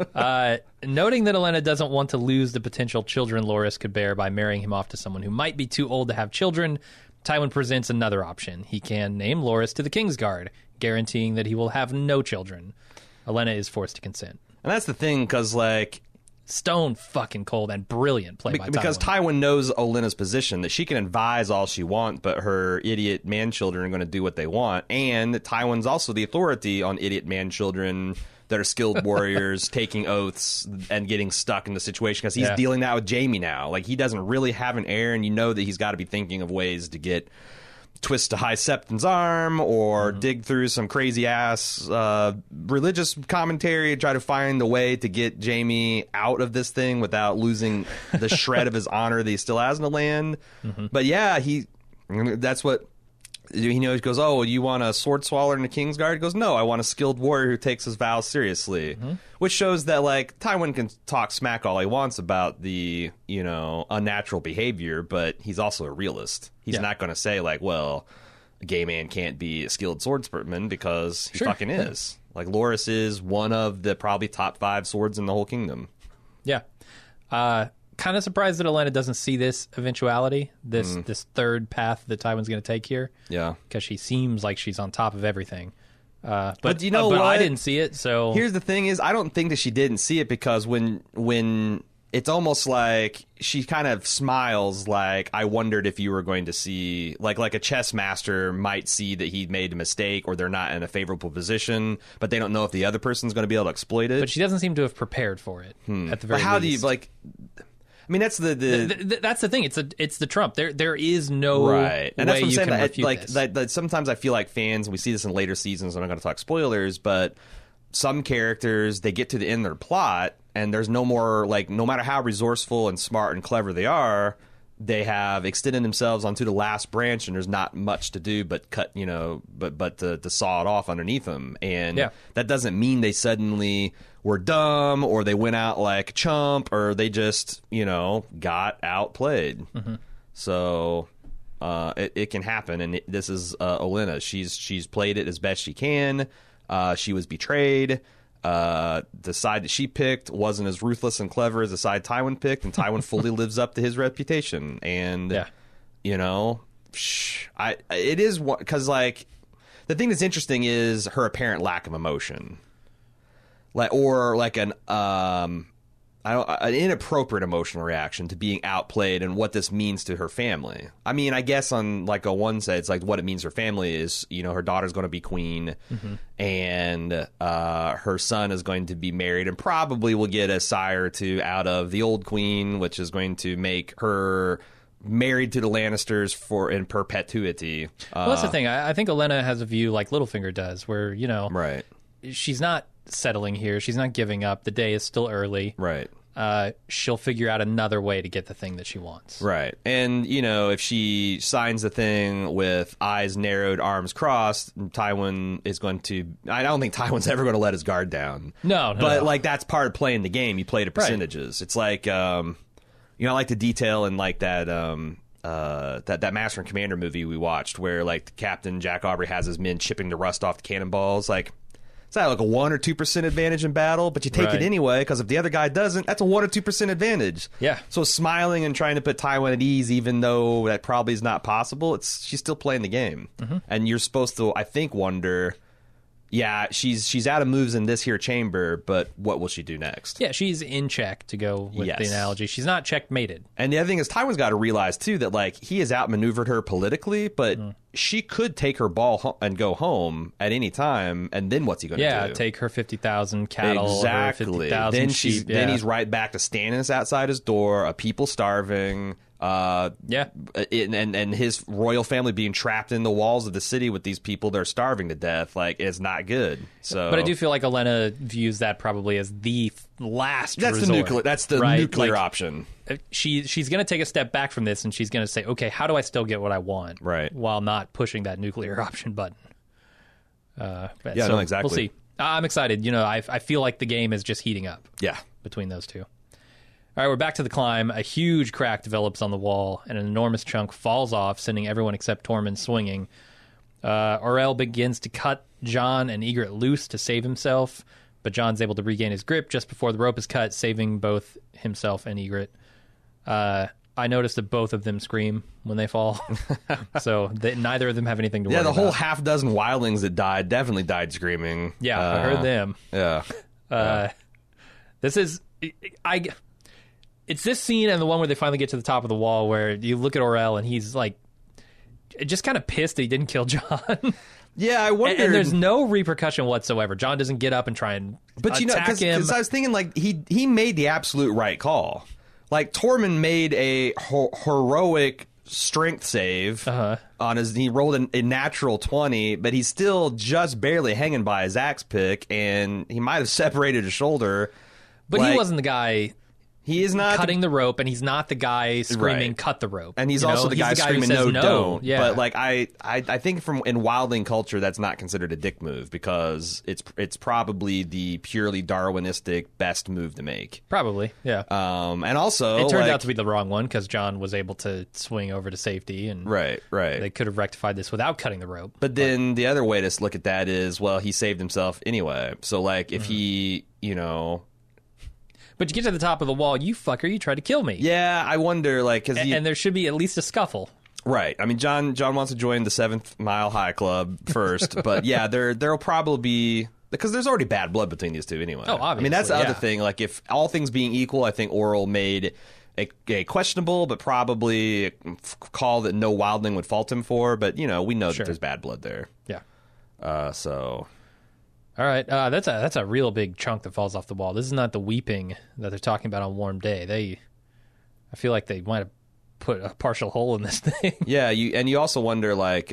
Noting that Olenna doesn't want to lose the potential children Loras could bear by marrying him off to someone who might be too old to have children, Tywin presents another option. He can name Loras to the Kingsguard, guaranteeing that he will have no children. Olenna is forced to consent. And that's the thing, because, like, stone fucking cold and brilliant play by Tywin. Because Tywin knows Olenna's position, that she can advise all she wants, but her idiot man-children are going to do what they want. And Tywin's also the authority on idiot man-children that are skilled warriors taking oaths and getting stuck in the situation, because he's dealing that with Jaime now. Like, he doesn't really have an heir, and you know that he's got to be thinking of ways to get twist to High Septon's arm or dig through some crazy-ass religious commentary and try to find a way to get Jaime out of this thing without losing the shred of his honor that he still has in the land. But yeah, that's what... He goes, oh, you want a sword swallower in the Kingsguard? He goes, no, I want a skilled warrior who takes his vows seriously. Which shows that, like, Tywin can talk smack all he wants about the, you know, unnatural behavior, but he's also a realist. He's not going to say, like, well, a gay man can't be a skilled swordsman, because he fucking is. Like, Loras is one of the probably top 5 swords in the whole kingdom. Yeah. Kind of surprised that Olenna doesn't see this eventuality, this third path that Tywin's going to take here. Yeah, because she seems like she's on top of everything. But you know what? I didn't see it. So here's the thing: is I don't think that she didn't see it, because when it's almost like she kind of smiles, like, I wondered if you were going to see, like a chess master might see that he made a mistake or they're not in a favorable position, but they don't know if the other person's going to be able to exploit it. But she doesn't seem to have prepared for it at the very least. How do you, like? I mean, that's that's the thing. It's the Trump. There is no right, and that's what I'm saying. That sometimes I feel like fans, and we see this in later seasons. I'm not going to talk spoilers, but some characters, they get to the end of their plot, and there's no more, like, no matter how resourceful and smart and clever they are, they have extended themselves onto the last branch, and there's not much to do but cut, you know, but to saw it off underneath them. And that doesn't mean they suddenly were dumb, or they went out like a chump, or they just, you know, got outplayed. So it can happen, and this is Olenna. She's played it as best she can. She was betrayed. The side that she picked wasn't as ruthless and clever as the side Tywin picked, and Tywin fully lives up to his reputation. And, you know, it is because like the thing that's interesting is her apparent lack of emotion, like an inappropriate emotional reaction to being outplayed and what this means to her family. I mean, I guess on like a one side, it's like what it means to her family is, her daughter's going to be queen and her son is going to be married and probably will get a sire or two out of the old queen, which is going to make her married to the Lannisters in perpetuity. Well, that's the thing. I think Olenna has a view like Littlefinger does where, right. she's not settling here. She's not giving up. The day is still early. Right. She'll figure out another way to get the thing that she wants. Right. And, if she signs the thing with eyes narrowed, arms crossed, Tywin is going to... I don't think Tywin's ever going to let his guard down. No. But, like, that's part of playing the game. You play to percentages. Right. It's like, I like the detail in, like, that Master and Commander movie we watched where, like, Captain Jack Aubrey has his men chipping the rust off the cannonballs. Like... It's not like a 1 or 2% advantage in battle, but you take it anyway because if the other guy doesn't, that's a 1 or 2% advantage. Yeah. So smiling and trying to put Tywin at ease, even though that probably is not possible, she's still playing the game, and you're supposed to, I think, wonder. Yeah, she's out of moves in this here chamber, but what will she do next? Yeah, she's in check, to go with the analogy. She's not checkmated. And the other thing is, Tywin's got to realize, too, that like he has outmaneuvered her politically, but she could take her ball and go home at any time, and then what's he going to do? Yeah, take her 50,000 cattle, exactly. Her 50,000 sheep. Then he's right back to Stannis outside his door, a people starving... and his royal family being trapped in the walls of the city with these people that are starving to death, like, it's not good. So, but I do feel like Olenna views that probably as the last resort. That's the nuclear option. She's going to take a step back from this, and she's going to say, okay, how do I still get what I want? Right. While not pushing that nuclear option button. No, exactly. We'll see. I'm excited. I feel like the game is just heating up. Yeah. Between those two. All right, we're back to the climb. A huge crack develops on the wall, and an enormous chunk falls off, sending everyone except Tormund swinging. Orell begins to cut Jon and Ygritte loose to save himself, but Jon's able to regain his grip just before the rope is cut, saving both himself and Ygritte. I noticed that both of them scream when they fall, so neither of them have anything to worry about. Yeah, the whole half dozen wildlings that died definitely died screaming. Yeah, I heard them. Yeah. This is... It's this scene and the one where they finally get to the top of the wall where you look at Orell and he's like just kind of pissed that he didn't kill Jon. Yeah, I wonder. And there's no repercussion whatsoever. Jon doesn't get up and try and attack him. Because I was thinking, like, he made the absolute right call. Like, Tormund made a heroic strength save on his. He rolled a natural 20, but he's still just barely hanging by his axe pick, and he might have separated his shoulder. But he wasn't the guy. He is not cutting the rope, and he's not the guy screaming, "Cut the rope!" And he's also the guy screaming, says, "No, don't!" Yeah. But like, I think in wildling culture, that's not considered a dick move because it's probably the purely Darwinistic best move to make. Probably, yeah. And also, it turned out to be the wrong one because Jon was able to swing over to safety, and right. They could have rectified this without cutting the rope. But then the other way to look at that is, well, he saved himself anyway. So like, if he, But you get to the top of the wall, you fucker, you tried to kill me. Yeah, I wonder, like... Cause and there should be at least a scuffle. Right. I mean, Jon wants to join the 7th Mile High Club first, but yeah, there'll probably be... Because there's already bad blood between these two anyway. Oh, obviously, I mean, that's the other thing. Like, if all things being equal, I think Orell made a questionable, but probably a call that no wildling would fault him for, but, we know that there's bad blood there. Yeah. So... All right, that's a real big chunk that falls off the wall. This is not the weeping that they're talking about on Warm Day. I feel like they might have put a partial hole in this thing. Yeah, you also wonder like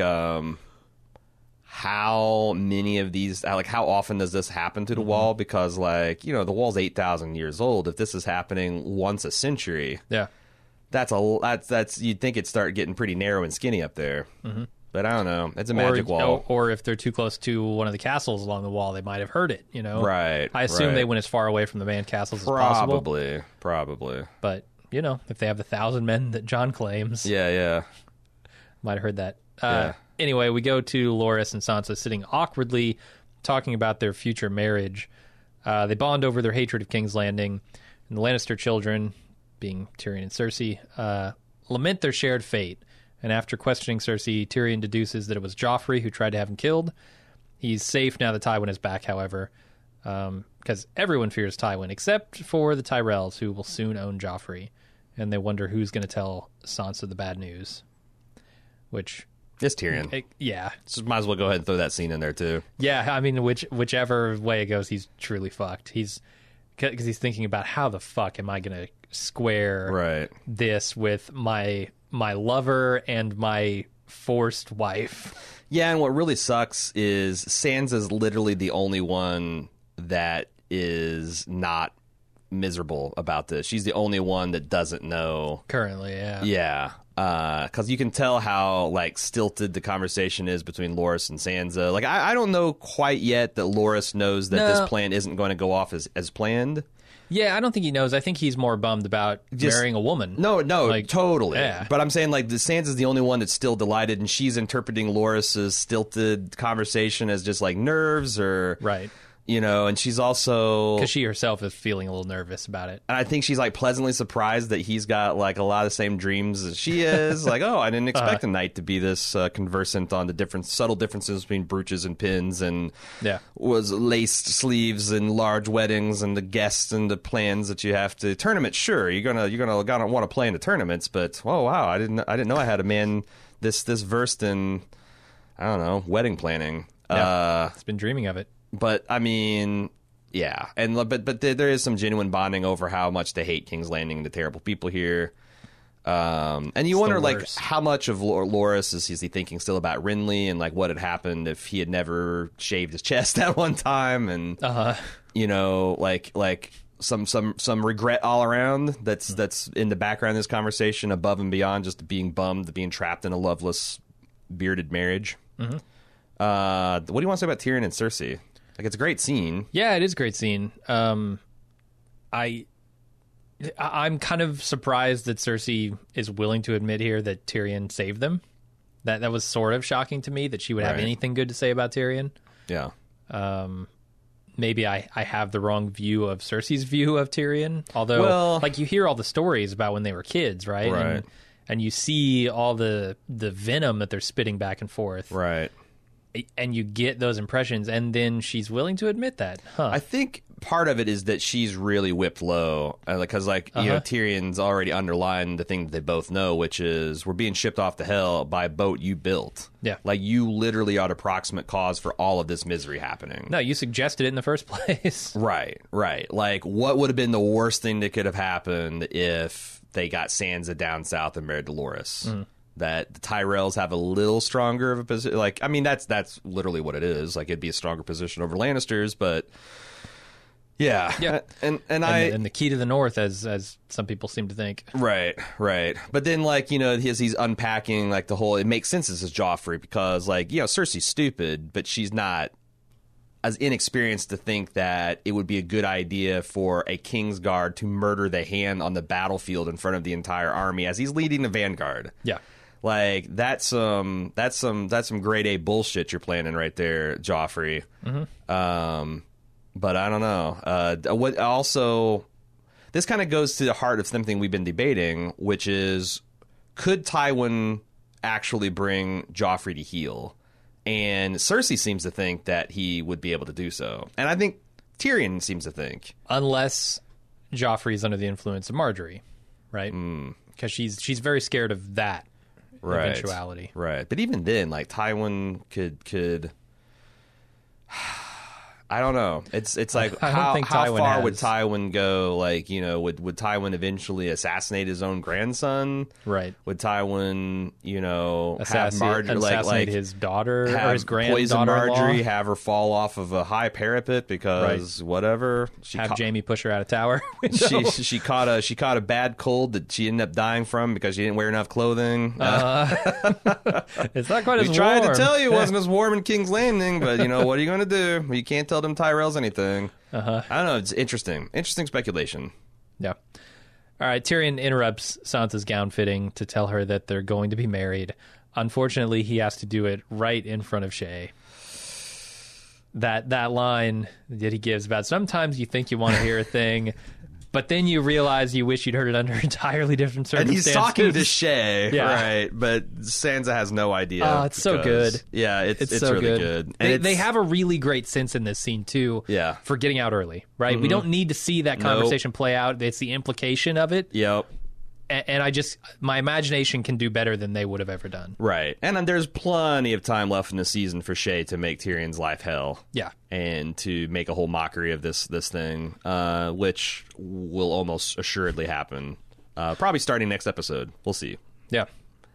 how many of these, like how often does this happen to the wall? Because like the wall's 8,000 years old. If this is happening once a century, yeah, that's you'd think it'd start getting pretty narrow and skinny up there. Mm-hmm. But I don't know. It's a magic wall. Or if they're too close to one of the castles along the wall, they might have heard it, Right. I assume they went as far away from the man castles as possible. Probably. But, if they have the 1,000 men that Jon claims. Yeah. Might have heard that. Anyway, we go to Loras and Sansa sitting awkwardly, talking about their future marriage. They bond over their hatred of King's Landing, and the Lannister children, being Tyrion and Cersei, lament their shared fate, And after questioning Cersei, Tyrion deduces that it was Joffrey who tried to have him killed. He's safe now that Tywin is back, however, because everyone fears Tywin, except for the Tyrells, who will soon own Joffrey. And they wonder who's going to tell Sansa the bad news. Which... It's Tyrion. Yeah. So might as well go ahead and throw that scene in there, too. Yeah, I mean, whichever way it goes, he's truly fucked. Because he's thinking about how the fuck am I going to square this with my lover and my forced wife. Yeah, and what really sucks is Sansa's literally the only one that is not miserable about this. She's the only one that doesn't know. Currently, yeah. Yeah. Because you can tell how like stilted the conversation is between Loras and Sansa. Like, I don't know quite yet that Loras knows that this plan isn't going to go off as planned. Yeah, I don't think he knows. I think he's more bummed about marrying a woman. No, like, totally. Yeah. But I'm saying, like, Sansa's the only one that's still delighted, and she's interpreting Loras's stilted conversation as just, like, nerves or... Right. You know, and she's also... Because she herself is feeling a little nervous about it. And I think she's, like, pleasantly surprised that he's got, like, a lot of the same dreams as she is. Like, oh, I didn't expect a knight to be this conversant on the subtle differences between brooches and pins and was laced sleeves and large weddings and the guests and the plans that you have to... Tournaments, sure, you're gonna want to play in the tournaments, but, oh, wow, I didn't know I had a man this versed in, I don't know, wedding planning. Yeah, he's been dreaming of it. But I mean, yeah, but there is some genuine bonding over how much they hate King's Landing and the terrible people here. And you wonder, like, how much of Loras is he thinking still about Renly and like what had happened if he had never shaved his chest at one time, and you know, like some regret all around that's in the background of this conversation, above and beyond just being bummed, being trapped in a loveless bearded marriage. Mm-hmm. What do you want to say about Tyrion and Cersei? Like, it's a great scene. Yeah, it is a great scene. I'm kind of surprised that Cersei is willing to admit here that Tyrion saved them. That was sort of shocking to me that she would have anything good to say about Tyrion. Yeah. Maybe I have the wrong view of Cersei's view of Tyrion. Although, like, you hear all the stories about when they were kids, right? Right. And you see all the venom that they're spitting back and forth. Right. And you get those impressions, and then she's willing to admit that. I think part of it is that she's really whipped low, because, you know, Tyrion's already underlined the thing that they both know, which is we're being shipped off to hell by a boat you built. Yeah. Like, you literally are the proximate cause for all of this misery happening. No, you suggested it in the first place. Right. Like, what would have been the worst thing that could have happened if they got Sansa down south and married Dolores? Mm. That the Tyrells have a little stronger of a position. Like, I mean, that's literally what it is. Like, it'd be a stronger position over Lannisters, but yeah. And the key to the North, as some people seem to think. Right. But then, like, you know, he's unpacking, like, the whole, it makes sense as Joffrey because, like, you know, Cersei's stupid, but she's not as inexperienced to think that it would be a good idea for a Kingsguard to murder the Hand on the battlefield in front of the entire army as he's leading the vanguard. Yeah. Like, that's some grade A bullshit you're planning right there, Joffrey. Mm-hmm. But I don't know. What also, this kind of goes to the heart of something we've been debating, which is, could Tywin actually bring Joffrey to heel? And Cersei seems to think that he would be able to do so, and I think Tyrion seems to think, unless Joffrey's under the influence of Marjorie, right? Because she's very scared of that. Eventuality. Right. But even then, like, Tywin could I don't know. It's like how far would Tywin go? Like, you know, would Tywin eventually assassinate his own grandson? Right. Would Tywin, you know, assassinate his daughter or his granddaughter? Poison Marjorie, have her fall off of a high parapet because whatever. Jamie push her out of tower. she caught a bad cold that she ended up dying from because she didn't wear enough clothing. It's not quite as warm. We tried to tell you it wasn't as warm in King's Landing, but, you know, what are you going to do? You can't tell them Tyrells anything. I don't know. It's interesting speculation. Yeah. All right. Tyrion interrupts Sansa's gown fitting to tell her that they're going to be married. Unfortunately, he has to do it right in front of Shae. That line that he gives about sometimes you think you want to hear a thing, But then you realize you wish you'd heard it under entirely different circumstances. And he's talking to Shay, Yeah. right? But Sansa has no idea. Oh, it's so good. Yeah, it's so really good. They, And they have a really great sense in this scene, too, Yeah. for getting out early, right? We don't need to see that conversation play out. It's the implication of it. Yep. And my imagination can do better than they would have ever done. Right. And then there's plenty of time left in the season for Shay to make Tyrion's life hell. Yeah. And to make a whole mockery of this thing, which will almost assuredly happen. Probably starting next episode. We'll see. Yeah.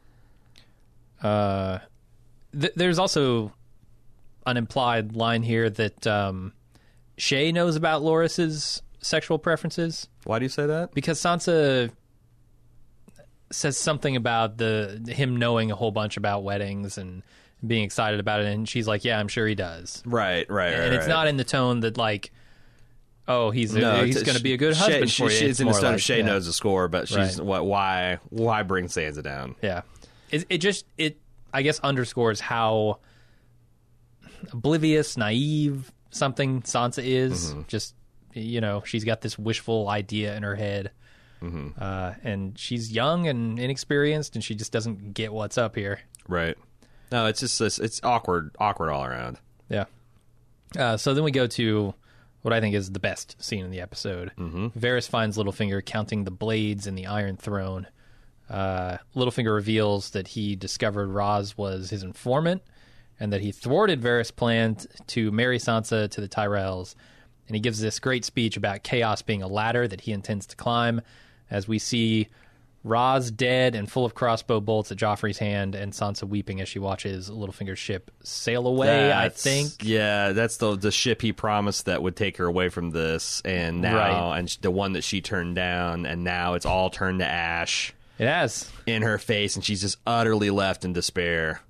There's also an implied line here that Shay knows about Loras's sexual preferences. Why do you say that? Because Sansa says something about him knowing a whole bunch about weddings and being excited about it, and she's like, yeah, I'm sure he does. Right. And it's not in the tone that, like, oh, he's going to be a good husband for you. She's in the tone of Shay yeah. knows the score, but she's why bring Sansa down? Yeah. It I guess underscores how oblivious, naive something Sansa is. Just, she's got this wishful idea in her head. And she's young and inexperienced, and she just doesn't get what's up here. Right. No, it's just it's awkward all around. Yeah. So then we go to what I think is the best scene in the episode. Varys finds Littlefinger counting the blades in the Iron Throne. Littlefinger reveals that he discovered Raz was his informant, and that he thwarted Varys' plan to marry Sansa to the Tyrells. And he gives this great speech about chaos being a ladder that he intends to climb, as we see Raz dead and full of crossbow bolts at Joffrey's hand, and Sansa weeping as she watches Littlefinger's ship sail away, I think. Yeah, that's the ship he promised that would take her away from this, and now, and the one that she turned down, and now it's all turned to ash. It has. In her face, and she's just utterly left in despair.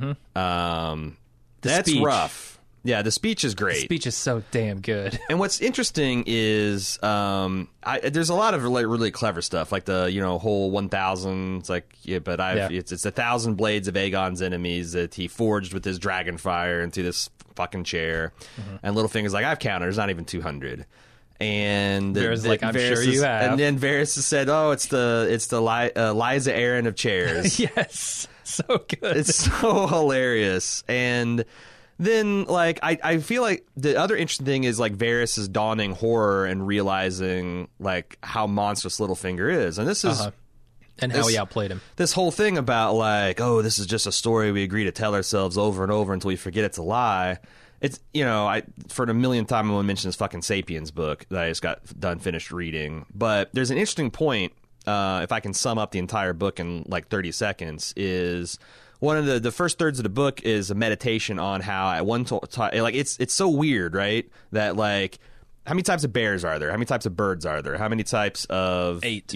That's speech. rough. Yeah, the speech is great. The speech is so damn good. And what's interesting is there's a lot of really clever stuff, like the whole 1,000. It's like it's 1,000 blades of Aegon's enemies that he forged with his dragon fire into this fucking chair. And Littlefinger's like, I've counted. There's not even 200. And Varys like, I'm sure you have. And then Varys said, "Oh, it's the Liza Aaron of chairs." Yes, so good. It's so hilarious. And then, like, I feel like the other interesting thing is, like, Varys' dawning horror and realizing, like, how monstrous Littlefinger is. And this is... And how he outplayed him. This whole thing about, like, oh, this is just a story we agree to tell ourselves over and over until we forget it's a lie. It's, for the millionth time I want to mention this fucking Sapiens book that I just got finished reading. But there's an interesting point, if I can sum up the entire book in, like, 30 seconds, is... One of the first thirds of the book is a meditation on how at one time, like, it's so weird, right? That, like, how many types of bears are there? How many types of birds are there? How many types of 8?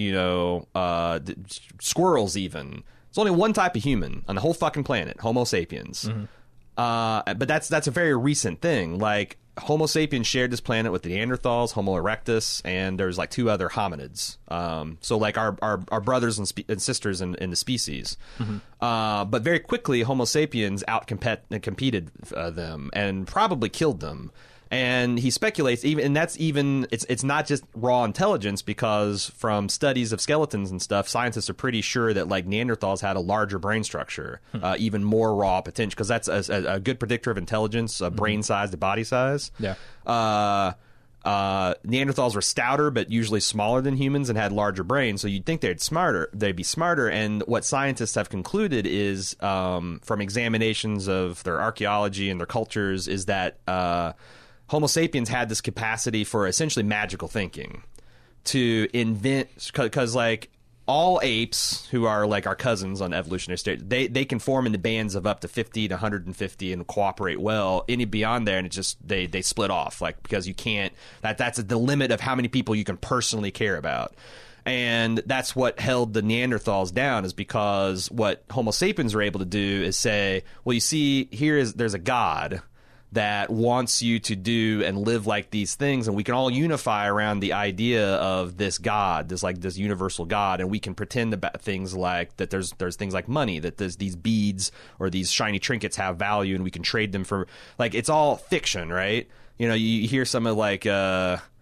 Squirrels even. There's only one type of human on the whole fucking planet, Homo sapiens. But that's a very recent thing. Like, Homo sapiens shared this planet with the Neanderthals, Homo erectus, and there's like 2 other hominids. So like our brothers and sisters in the species. But very quickly, Homo sapiens competed them and probably killed them. And he speculates it's not just raw intelligence, because from studies of skeletons and stuff, scientists are pretty sure that, like, Neanderthals had a larger brain structure, even more raw potential, because that's a good predictor of intelligence, brain size to body size. Yeah. Neanderthals were stouter, but usually smaller than humans and had larger brains, so you'd think they'd be smarter. And what scientists have concluded is, from examinations of their archaeology and their cultures, is that Homo sapiens had this capacity for essentially magical thinking, to invent, because, like, all apes who are, like, our cousins on the evolutionary stage, they can form into bands of up to 50 to 150 and cooperate well. Any beyond there, and it just they split off, like, because you can't. That's the limit of how many people you can personally care about. And that's what held the Neanderthals down, is because what Homo sapiens were able to do is say, well, you see, there's a god that wants you to do and live like these things, and we can all unify around the idea of this God, this universal God, and we can pretend about things like that. There's things like money, that there's these beads or these shiny trinkets have value, and we can trade them for, like, it's all fiction, right? You hear some of, like,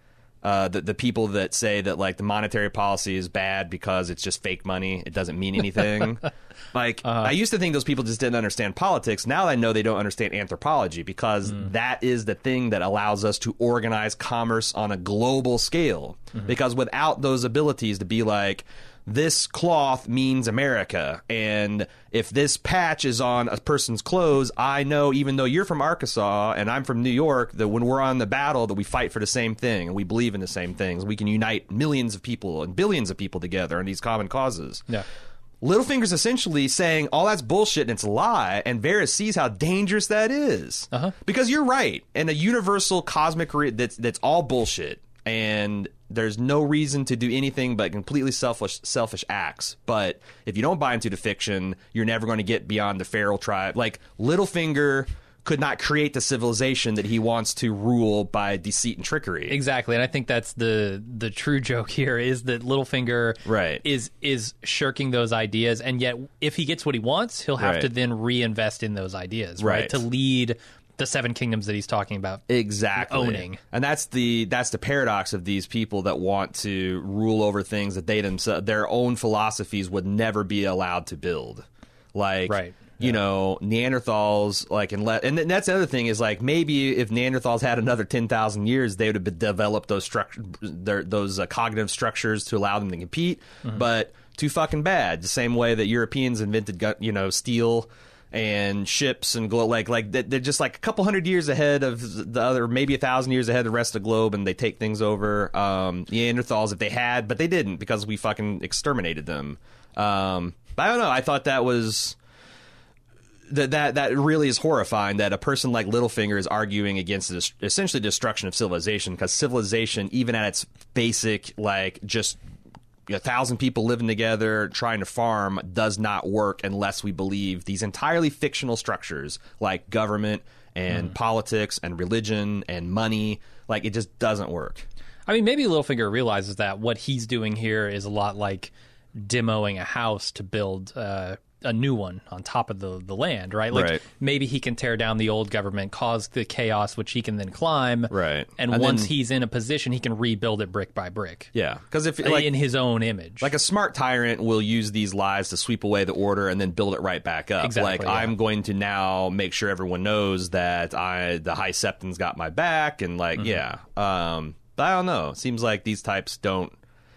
the people that say that like the monetary policy is bad because it's just fake money, it doesn't mean anything. Like I used to think those people just didn't understand politics. Now I know they don't understand anthropology, because that is the thing that allows us to organize commerce on a global scale. Because without those abilities to be like, this cloth means America, and if this patch is on a person's clothes, I know, even though you're from Arkansas and I'm from New York, that when we're on the battle, that we fight for the same thing and we believe in the same things. We can unite millions of people and billions of people together on these common causes. Yeah. Littlefinger's essentially saying all that's bullshit and it's a lie, and Varys sees how dangerous that is. Because you're right, in a universal cosmic that's all bullshit, and there's no reason to do anything but completely selfish acts. But if you don't buy into the fiction, you're never going to get beyond the feral tribe. Like, Littlefinger could not create the civilization that he wants to rule by deceit and trickery. Exactly, and I think that's the true joke here, is that Littlefinger is shirking those ideas, and yet if he gets what he wants, he'll have to then reinvest in those ideas, right? To lead the Seven Kingdoms that he's talking about owning. And that's the paradox of these people that want to rule over things that they themselves, their own philosophies would never be allowed to build. Like, you know, Neanderthals, like, and that's the other thing is, like, maybe if Neanderthals had another 10,000 years, they would have developed those cognitive structures to allow them to compete. But too fucking bad. The same way that Europeans invented, steel and ships and they're just like a couple hundred years ahead of the other, maybe 1,000 years ahead of the rest of the globe, and they take things over. Neanderthals, if they had, but they didn't, because we fucking exterminated them. But I don't know. I thought that was that really is horrifying, that a person like Littlefinger is arguing against essentially destruction of civilization, because civilization, even at its basic, like, just 1,000 people living together trying to farm, does not work unless we believe these entirely fictional structures like government and politics and religion and money. Like, it just doesn't work. I mean, maybe Littlefinger realizes that what he's doing here is a lot like demoing a house to build a new one on top of the land, right? Like, maybe he can tear down the old government, cause the chaos, which he can then climb. And once he's in a position, he can rebuild it brick by brick. Yeah. Because if, like, in his own image. Like, a smart tyrant will use these lies to sweep away the order and then build it right back up. Exactly, I'm going to now make sure everyone knows that the High Septon's got my back, and like, but I don't know. It seems like these types don't.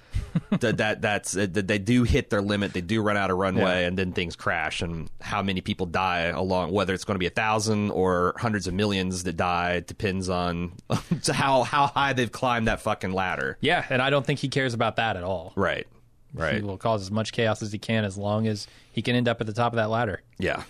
They do hit their limit. They do run out of runway, and then things crash. And how many people die along, whether it's going to be 1,000 or hundreds of millions that die, depends on how high they've climbed that fucking ladder. Yeah, and I don't think he cares about that at all. Right. He will cause as much chaos as he can, as long as he can end up at the top of that ladder. Yeah.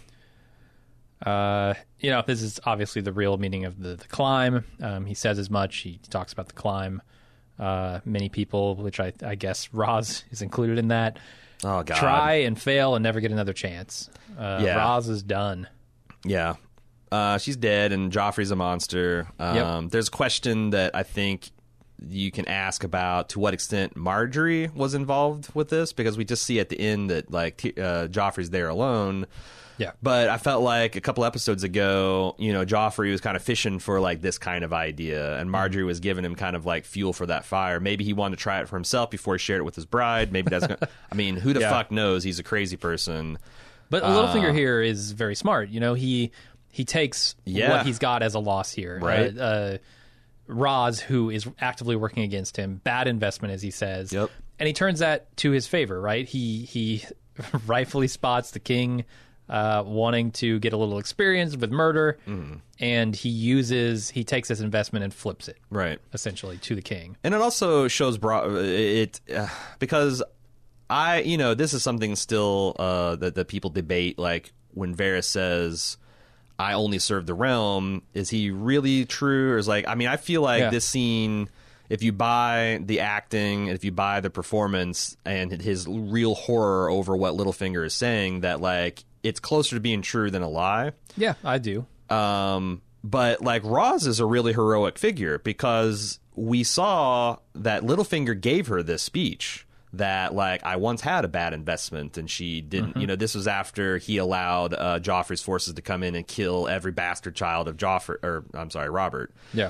This is obviously the real meaning of the climb. He says as much. He talks about the climb. Many people, which I guess Ros is included in that, try and fail and never get another chance. Ros is done. Yeah. She's dead, and Joffrey's a monster. There's a question that I think you can ask about to what extent Marjorie was involved with this, because we just see at the end that, like, Joffrey's there alone. Yeah. But I felt like a couple episodes ago, Joffrey was kind of fishing for, like, this kind of idea, and Marjorie was giving him kind of, like, fuel for that fire. Maybe he wanted to try it for himself before he shared it with his bride. Maybe that's I mean, who the fuck knows? He's a crazy person. But Littlefinger here is very smart. He takes what he's got as a loss here. Right. Ros, who is actively working against him, bad investment, as he says. Yep. And he turns that to his favor, right? He rightfully spots the king wanting to get a little experience with murder, and he takes this investment and flips it, essentially, to the king. And it also shows because this is something still that people debate, like, when Varys says, I only serve the realm, is he really true? Or is, like, I mean, I feel like this scene, if you buy the acting, and if you buy the performance and his real horror over what Littlefinger is saying, that, like, it's closer to being true than a lie. Yeah, I do. But, like, Ros is a really heroic figure, because we saw that Littlefinger gave her this speech that, like, I once had a bad investment, and she didn't. This was after he allowed Joffrey's forces to come in and kill every bastard child of Robert. Yeah.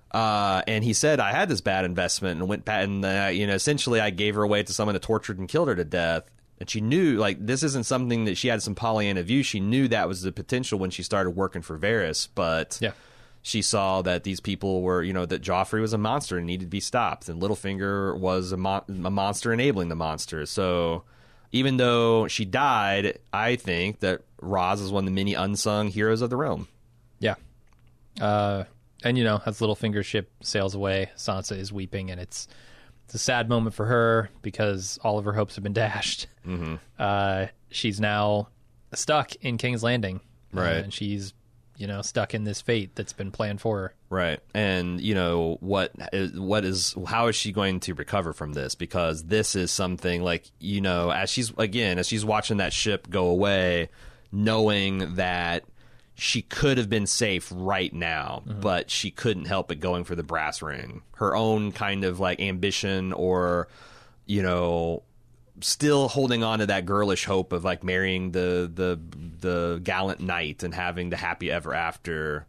And he said, I had this bad investment and went back and, essentially I gave her away to someone that tortured and killed her to death. And she knew, like, this isn't something that she had some Pollyanna view. She knew that was the potential when she started working for Varys. But she saw that these people were, that Joffrey was a monster and needed to be stopped. And Littlefinger was a monster enabling the monster. So even though she died, I think that Ros is one of the many unsung heroes of the realm. Yeah. And, as Littlefinger's ship sails away, Sansa is weeping, and it's a sad moment for her because all of her hopes have been dashed. Mm-hmm. She's now stuck in King's Landing. Right. And she's, stuck in this fate that's been planned for her. Right. And, how is she going to recover from this? Because this is something like, as she's watching that ship go away, knowing that she could have been safe right now, but she couldn't help but going for the brass ring. Her own kind of like ambition or, still holding on to that girlish hope of like marrying the gallant knight and having the happy ever after.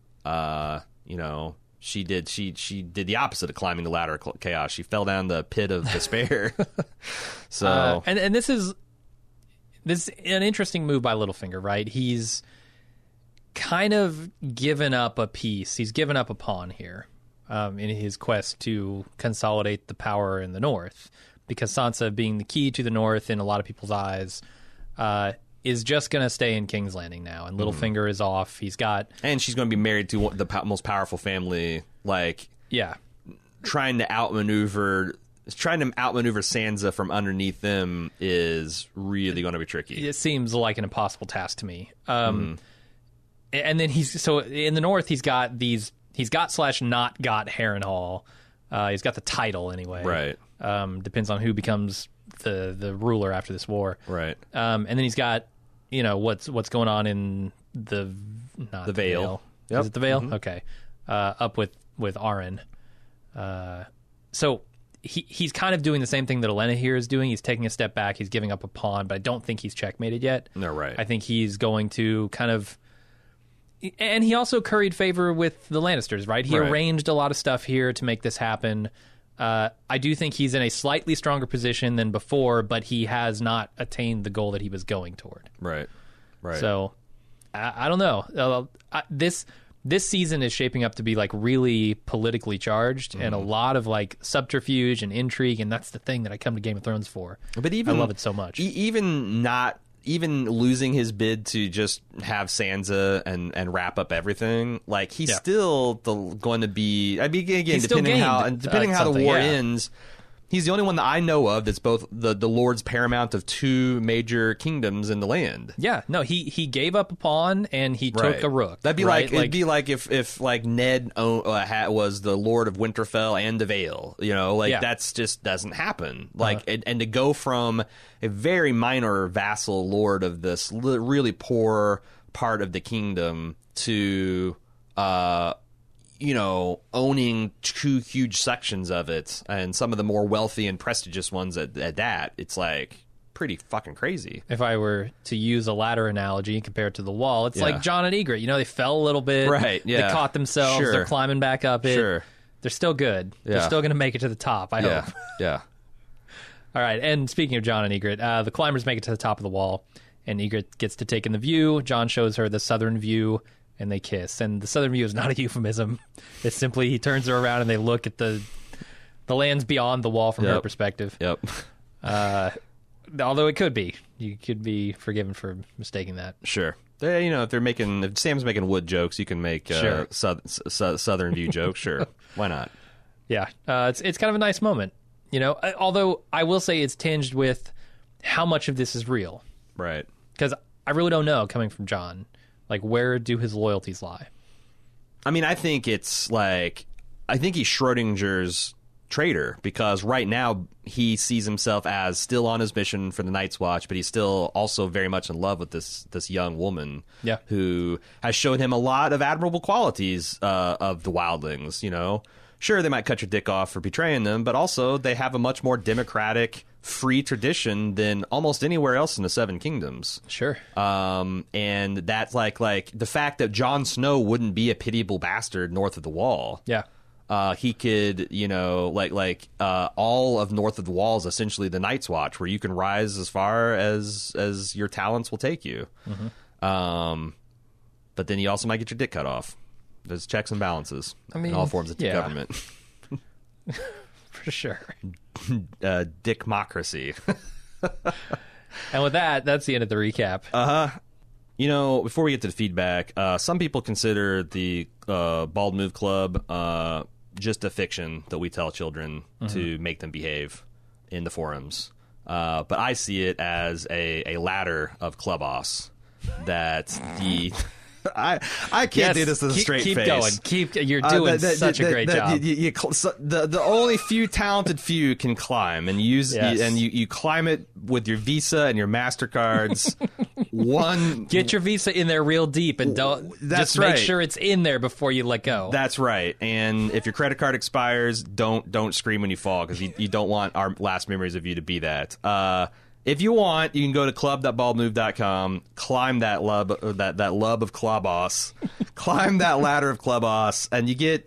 She did the opposite of climbing the ladder of chaos. She fell down the pit of despair. So and this is an interesting move by Littlefinger, right? He's kind of given up a piece. He's given up a pawn here in his quest to consolidate the power in the North, because Sansa, being the key to the North in a lot of people's eyes, is just going to stay in King's Landing now. And Littlefinger is off. He's got... And she's going to be married to the most powerful family, trying to outmaneuver Sansa from underneath them is really going to be tricky. It seems like an impossible task to me. And then in the North, he's got not got Harrenhal. He's got the title anyway. Right. Depends on who becomes the ruler after this war. Right. And then he's got, what's going on in the Vale. Yep. Is it the Vale? Mm-hmm. Okay. Up with Arryn. So he's kind of doing the same thing that Olenna here is doing. He's taking a step back. He's giving up a pawn, but I don't think he's checkmated yet. No, right. I think he's going to kind of... And he also curried favor with the Lannisters, right? He arranged a lot of stuff here to make this happen. I do think he's in a slightly stronger position than before, but he has not attained the goal that he was going toward. Right. So, I don't know. This season is shaping up to be like really politically charged and a lot of like subterfuge and intrigue, and that's the thing that I come to Game of Thrones for. But I love it so much. Even losing his bid to just have Sansa and wrap up everything, like he's still going to be. I mean, again, depending how the war ends, he's the only one that I know of that's both the Lord's paramount of two major kingdoms in the land. Yeah, no, he gave up a pawn and he took a rook. That'd be it'd be like if like Ned was the Lord of Winterfell and the Vale. That's just doesn't happen. And to go from a very minor vassal lord of this really poor part of the kingdom to owning two huge sections of it, and some of the more wealthy and prestigious ones at that, it's like pretty fucking crazy. If I were to use a ladder analogy compared to the wall, it's like Jon and Ygritte. They fell a little bit. Right, yeah. They caught themselves. Sure. They're climbing back up it. Sure. They're still good. Yeah. They're still going to make it to the top, I hope. Yeah. All right, and speaking of Jon and Ygritte, the climbers make it to the top of the wall, and Ygritte gets to take in the view. Jon shows her the southern view, and they kiss. And the southern view is not a euphemism. It's simply he turns her around and they look at the lands beyond the wall from her perspective. Yep. Although it could be. You could be forgiven for mistaking that. Sure. If Sam's making wood jokes, you can make southern view jokes. Sure. Why not? Yeah. It's kind of a nice moment. Although I will say it's tinged with how much of this is real. Right. Because I really don't know, coming from Jon. Like, where do his loyalties lie? I mean, I think he's Schrodinger's traitor, because right now he sees himself as still on his mission for the Night's Watch, but he's still also very much in love with this young woman who has showed him a lot of admirable qualities of the wildlings, Sure, they might cut your dick off for betraying them, but also they have a much more democratic, free tradition than almost anywhere else in the Seven Kingdoms. Sure. And that's like the fact that Jon Snow wouldn't be a pitiable bastard north of the Wall. Yeah. He could, like all of north of the wall is essentially the Night's Watch, where you can rise as far as your talents will take you. But then you also might get your dick cut off. There's checks and balances in all forms of government. For sure. Dickmocracy. And with that, that's the end of the recap. Before we get to the feedback, some people consider the Bald Move Club just a fiction that we tell children to make them behave in the forums. But I see it as a ladder of clubos that the... I can't do this with a straight face. Keep going. You're doing such a great job. The only few talented few can climb, and you climb it with your Visa and your MasterCards. Get your Visa in there real deep, and make sure it's in there before you let go. That's right. And if your credit card expires, don't scream when you fall, because you don't want our last memories of you to be that. If you want, you can go to club.baldmove.com, climb that lub of Clubos, climb that ladder of Clubos, and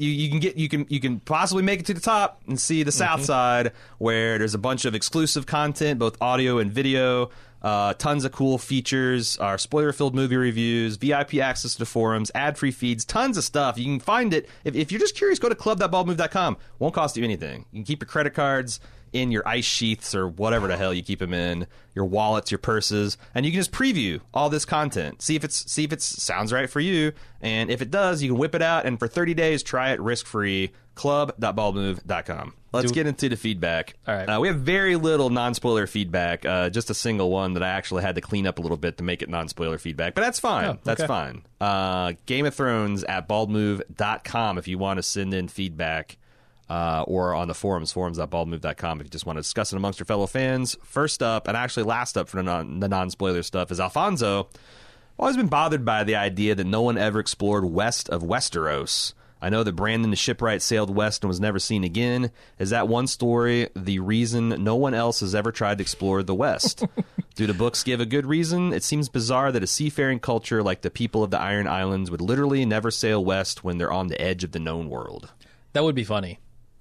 you can possibly make it to the top and see the south side, where there's a bunch of exclusive content, both audio and video, tons of cool features, our spoiler-filled movie reviews, VIP access to the forums, ad-free feeds, tons of stuff. You can find it. If you're just curious, go to club.baldmove.com. Won't cost you anything. You can keep your credit cards in your ice sheaths or whatever the hell you keep them in, your wallets, your purses, and you can just preview all this content. See if it sounds right for you, and if it does, you can whip it out, and for 30 days, try it risk-free. Club.baldmove.com. Let's get into the feedback. All right. We have very little non-spoiler feedback, just a single one that I actually had to clean up a little bit to make it non-spoiler feedback, but that's fine. Okay. That's fine. Game of Thrones at baldmove.com if you want to send in feedback. Or on the forums.baldmove.com if you just want to discuss it amongst your fellow fans. First up, and actually last up for the non-spoiler stuff, is Alfonso. I've always been bothered by the idea that no one ever explored west of Westeros. I know that Brandon the Shipwright sailed west and was never seen again. Is that one story the reason no one else has ever tried to explore the West? Do the books give a good reason? It seems bizarre that a seafaring culture like the people of the Iron Islands would literally never sail west when they're on the edge of the known world. That would be funny.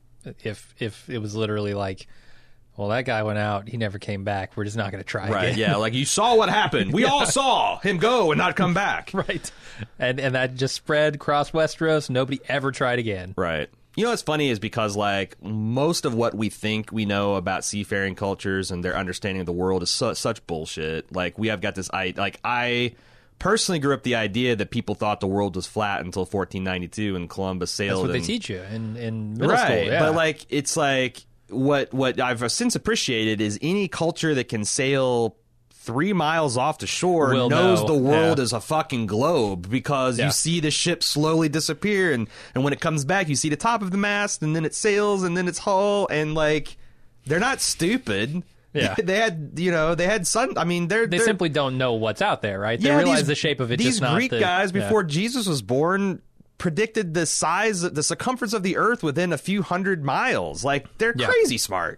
If it was literally like, well, that guy went out, he never came back, we're just not going to try right, again. Yeah, like you saw what happened. We all saw him go and not come back. Right. And that just spread across Westeros. Nobody ever tried again. Right. You know what's funny is because, like, most of what we think we know about seafaring cultures and their understanding of the world is such bullshit. Like, we have got this... I personally grew up the idea that people thought the world was flat until 1492 and Columbus sailed. That's what they teach you in middle school. Right, yeah. but like it's like what I've since appreciated is any culture that can sail 3 miles off the shore knows the world is a fucking globe, because you see the ship slowly disappear, and when it comes back you see the top of the mast, and then it sails, and then its hull, and like they're not stupid. Yeah, they had sun. I mean, they simply don't know what's out there, right? They realize the shape of it. These just not Greek guys before Jesus was born predicted the circumference of the Earth within a few hundred miles. Like they're crazy smart.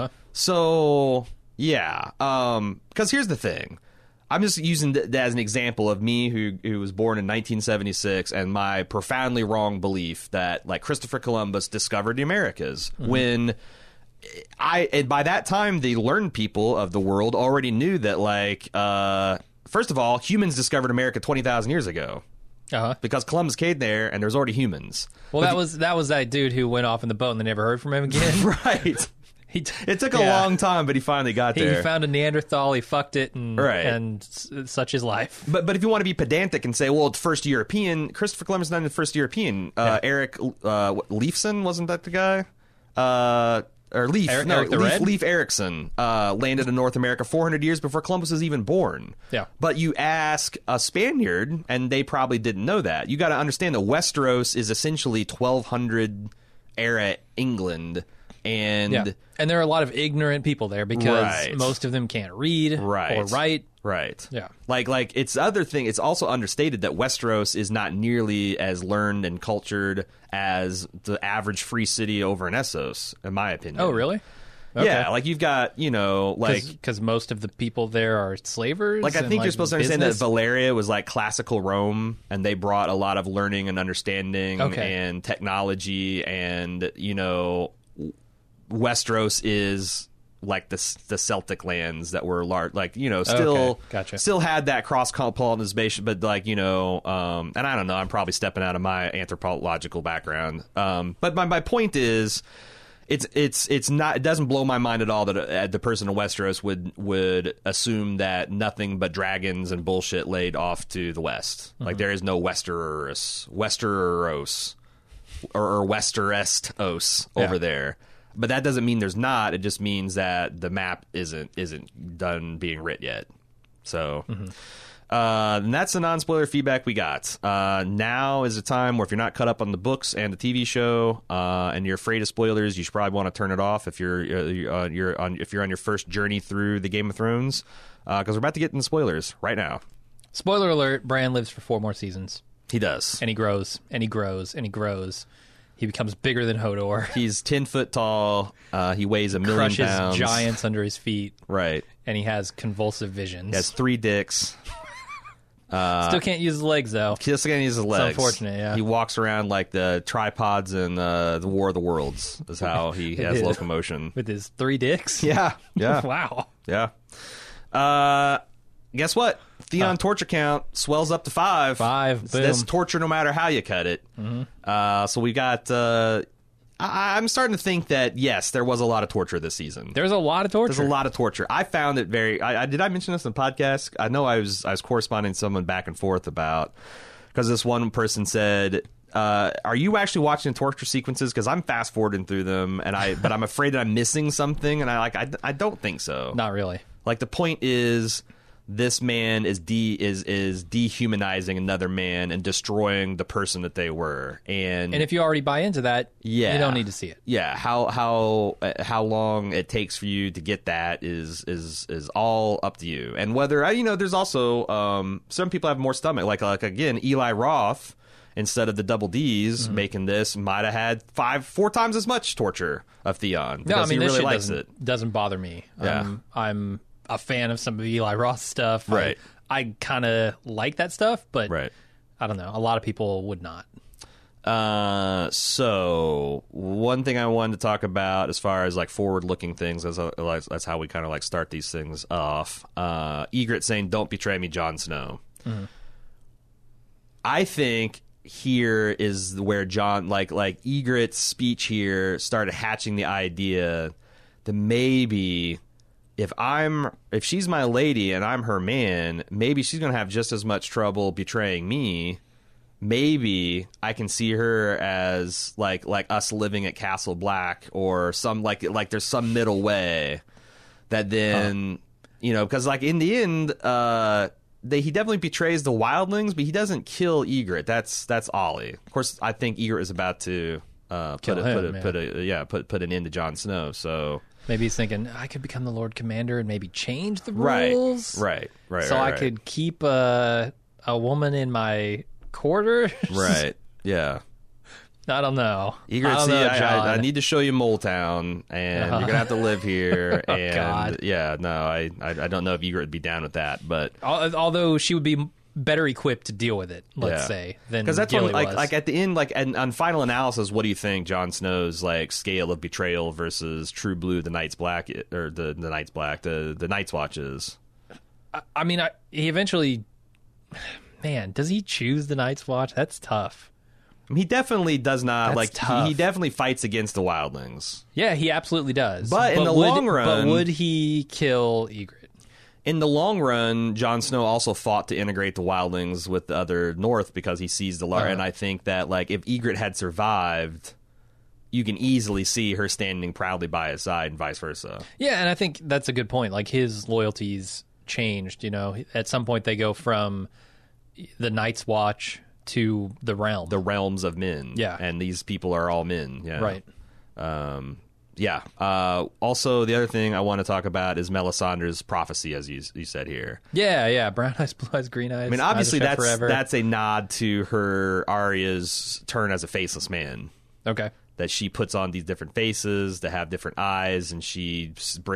So yeah, because here's the thing. I'm just using that as an example of me who was born in 1976 and my profoundly wrong belief that like Christopher Columbus discovered the Americas when. And by that time, the learned people of the world already knew that, like, first of all, humans discovered America 20,000 years ago. Because Columbus came there, and there's already humans. Well, that was that dude who went off in the boat, and they never heard from him again. Right. It took a long time, but he finally got there. He found a Neanderthal, he fucked it, and such is life. But if you want to be pedantic and say, well, it's first European, Christopher Columbus is not the first European. Eric Leifson, wasn't that the guy? Or Leif Erikson landed in North America 400 years before Columbus was even born. Yeah. But you ask a Spaniard, and they probably didn't know that. You got to understand that Westeros is essentially 1200 era England, and there are a lot of ignorant people there because most of them can't read or write. Right. Yeah. Like it's other thing. It's also understated that Westeros is not nearly as learned and cultured as the average free city over in Essos, in my opinion. Oh, really? Okay. Yeah, like you've got, because most of the people there are slavers. Like I think you're supposed to understand that business? Valeria was like classical Rome, and they brought a lot of learning and understanding Okay. and technology, and Westeros is like the Celtic lands that were large, like still Okay. Gotcha. still had that cross pollination, but like and I don't know, I'm probably stepping out of my anthropological background, but my point is. It's not. It doesn't blow my mind at all that the person in Westeros would assume that nothing but dragons and bullshit laid off to the west. Like there is no Westeros or Westerestos over there. But that doesn't mean there's not. It just means that the map isn't done being writ yet. So. And that's the non-spoiler feedback we got. Now is a time where if you're not caught up on the books and the TV show, and you're afraid of spoilers, you should probably want to turn it off if you're on your first journey through the Game of Thrones, because we're about to get into spoilers right now. Spoiler alert: Bran lives for 4 more seasons. He does, and he grows, and he grows, and he grows. He becomes bigger than Hodor. He's 10 foot tall. He weighs 1 million Crushes pounds. giants under his feet. Right, and he has convulsive visions. He has 3 dicks. Still can't use his legs, though. Still can't use his legs. It's unfortunate, yeah. He walks around like the tripods in the War of the Worlds is how he has locomotion. With his 3 dicks? Yeah. Wow. Yeah. Guess what? Theon torture count swells up to 5. 5, boom. That's torture no matter how you cut it. Mm-hmm. So we got... I'm starting to think that, yes, there was a lot of torture this season. There's a lot of torture. There's a lot of torture. I found it very... did I mention this in the podcast? I know I was corresponding with someone back and forth about... Because this one person said, are you actually watching torture sequences? Because I'm fast-forwarding through them, but I'm afraid that I'm missing something, and I don't think so. Not really. Like, the point is... This man is dehumanizing another man and destroying the person that they were, and if you already buy into that, you don't need to see it. Yeah, how long it takes for you to get that is all up to you, and whether there's also some people have more stomach, like again Eli Roth. Instead of the double D's making this, might have had 4 times as much torture of Theon because he really likes it. Doesn't bother me. Yeah. I'm a fan of some of Eli Roth stuff. Right. I kind of like that stuff, but right. I don't know. A lot of people would not. So one thing I wanted to talk about as far as like forward-looking things, that's how we kind of like start these things off. Ygritte saying, "Don't betray me, Jon Snow." Mm-hmm. I think here is where Jon, like Ygritte's speech here started hatching the idea that maybe if she's my lady and I'm her man, maybe she's going to have just as much trouble betraying me. Maybe I can see her as like us living at Castle Black, or some like there's some middle way that then because like in the end he definitely betrays the wildlings, but he doesn't kill Ygritte. That's Ollie. Of course, I think Ygritte is about to put an end to Jon Snow. So maybe he's thinking I could become the Lord Commander and maybe change the rules. Right. So I could keep a woman in my quarters. Right. Yeah. I don't know. Ygritte, I need to show you Moletown, and you're gonna have to live here. And God. Yeah, no, I don't know if Ygritte would be down with that, but although she would be better equipped to deal with it, let's say, than because that's Gilly when, was. like at the end, like and on final analysis, what do you think Jon Snow's like scale of betrayal versus True Blue, the Night's Black, or the Night's Black, the Night's Watch is? I mean, he eventually, man, does he choose the Night's Watch? That's tough. He definitely does not. That's tough. He definitely fights against the wildlings. Yeah, he absolutely does. But in the long run, but would he kill Ygritte? In the long run, Jon Snow also fought to integrate the wildlings with the other North because he sees the and I think that like if Ygritte had survived, you can easily see her standing proudly by his side and vice versa. Yeah, and I think that's a good point. Like his loyalties changed. At some point they go from the Night's Watch to the realms of men. Yeah, and these people are all men. Yeah, right. Yeah. Also, the other thing I want to talk about is Melisandre's prophecy, as you said here. Yeah. Brown eyes, blue eyes, green eyes. I mean, obviously that's a nod to her Arya's turn as a faceless man. Okay. that she puts on these different faces to have different eyes, and she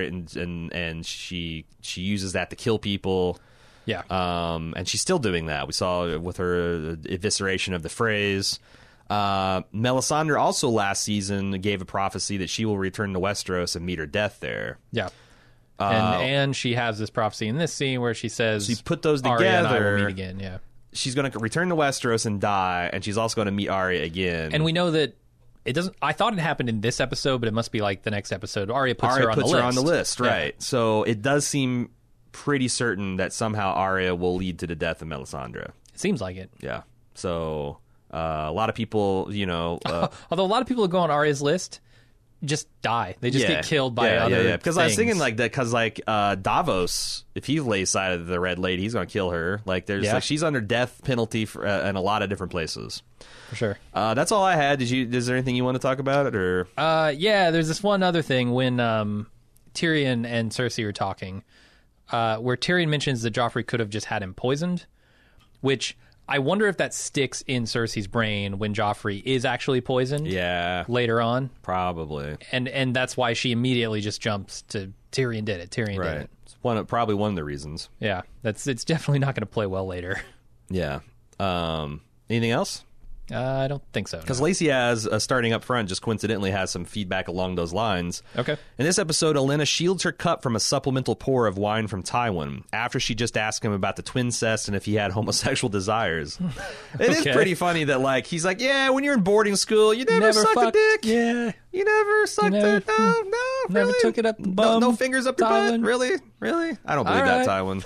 uses that to kill people. Yeah. And she's still doing that. We saw with her evisceration of the phrase. Melisandre also last season gave a prophecy that she will return to Westeros and meet her death there. Yeah. And she has this prophecy in this scene where she says, "She put those together. Arya and I will meet again." Yeah. She's going to return to Westeros and die, and she's also going to meet Arya again. And we know that it doesn't. I thought it happened in this episode, but it must be like the next episode. Arya puts her on the list, right? Yeah. So it does seem pretty certain that somehow Arya will lead to the death of Melisandre. It seems like it. Yeah. So a lot of people, although a lot of people who go on Arya's list just die. They just get killed by other things. Because I was thinking like that. Because Davos, if he lays side of the Red Lady, he's going to kill her. Like she's under death penalty in a lot of different places. For sure. That's all I had. Is there anything you want to talk about, or? Yeah. There's this one other thing when Tyrion and Cersei are talking, where Tyrion mentions that Joffrey could have just had him poisoned, which I wonder if that sticks in Cersei's brain when Joffrey is actually poisoned. Yeah. Later on, probably, and that's why she immediately just jumps to Tyrion did it. Tyrion did it. It's probably one of the reasons. Yeah, it's definitely not going to play well later. Yeah. Anything else? I don't think so. Because Lacey has, starting up front, just coincidentally has some feedback along those lines. Okay. In this episode, Olenna shields her cup from a supplemental pour of wine from Tywin after she just asked him about the twincest and if he had homosexual desires. It is pretty funny that, he's like, yeah, when you're in boarding school, you never sucked a dick. Yeah. You never sucked it. No, never really? took it up the bum. No fingers up your Tywin. butt? Really? I don't believe that, Tywin.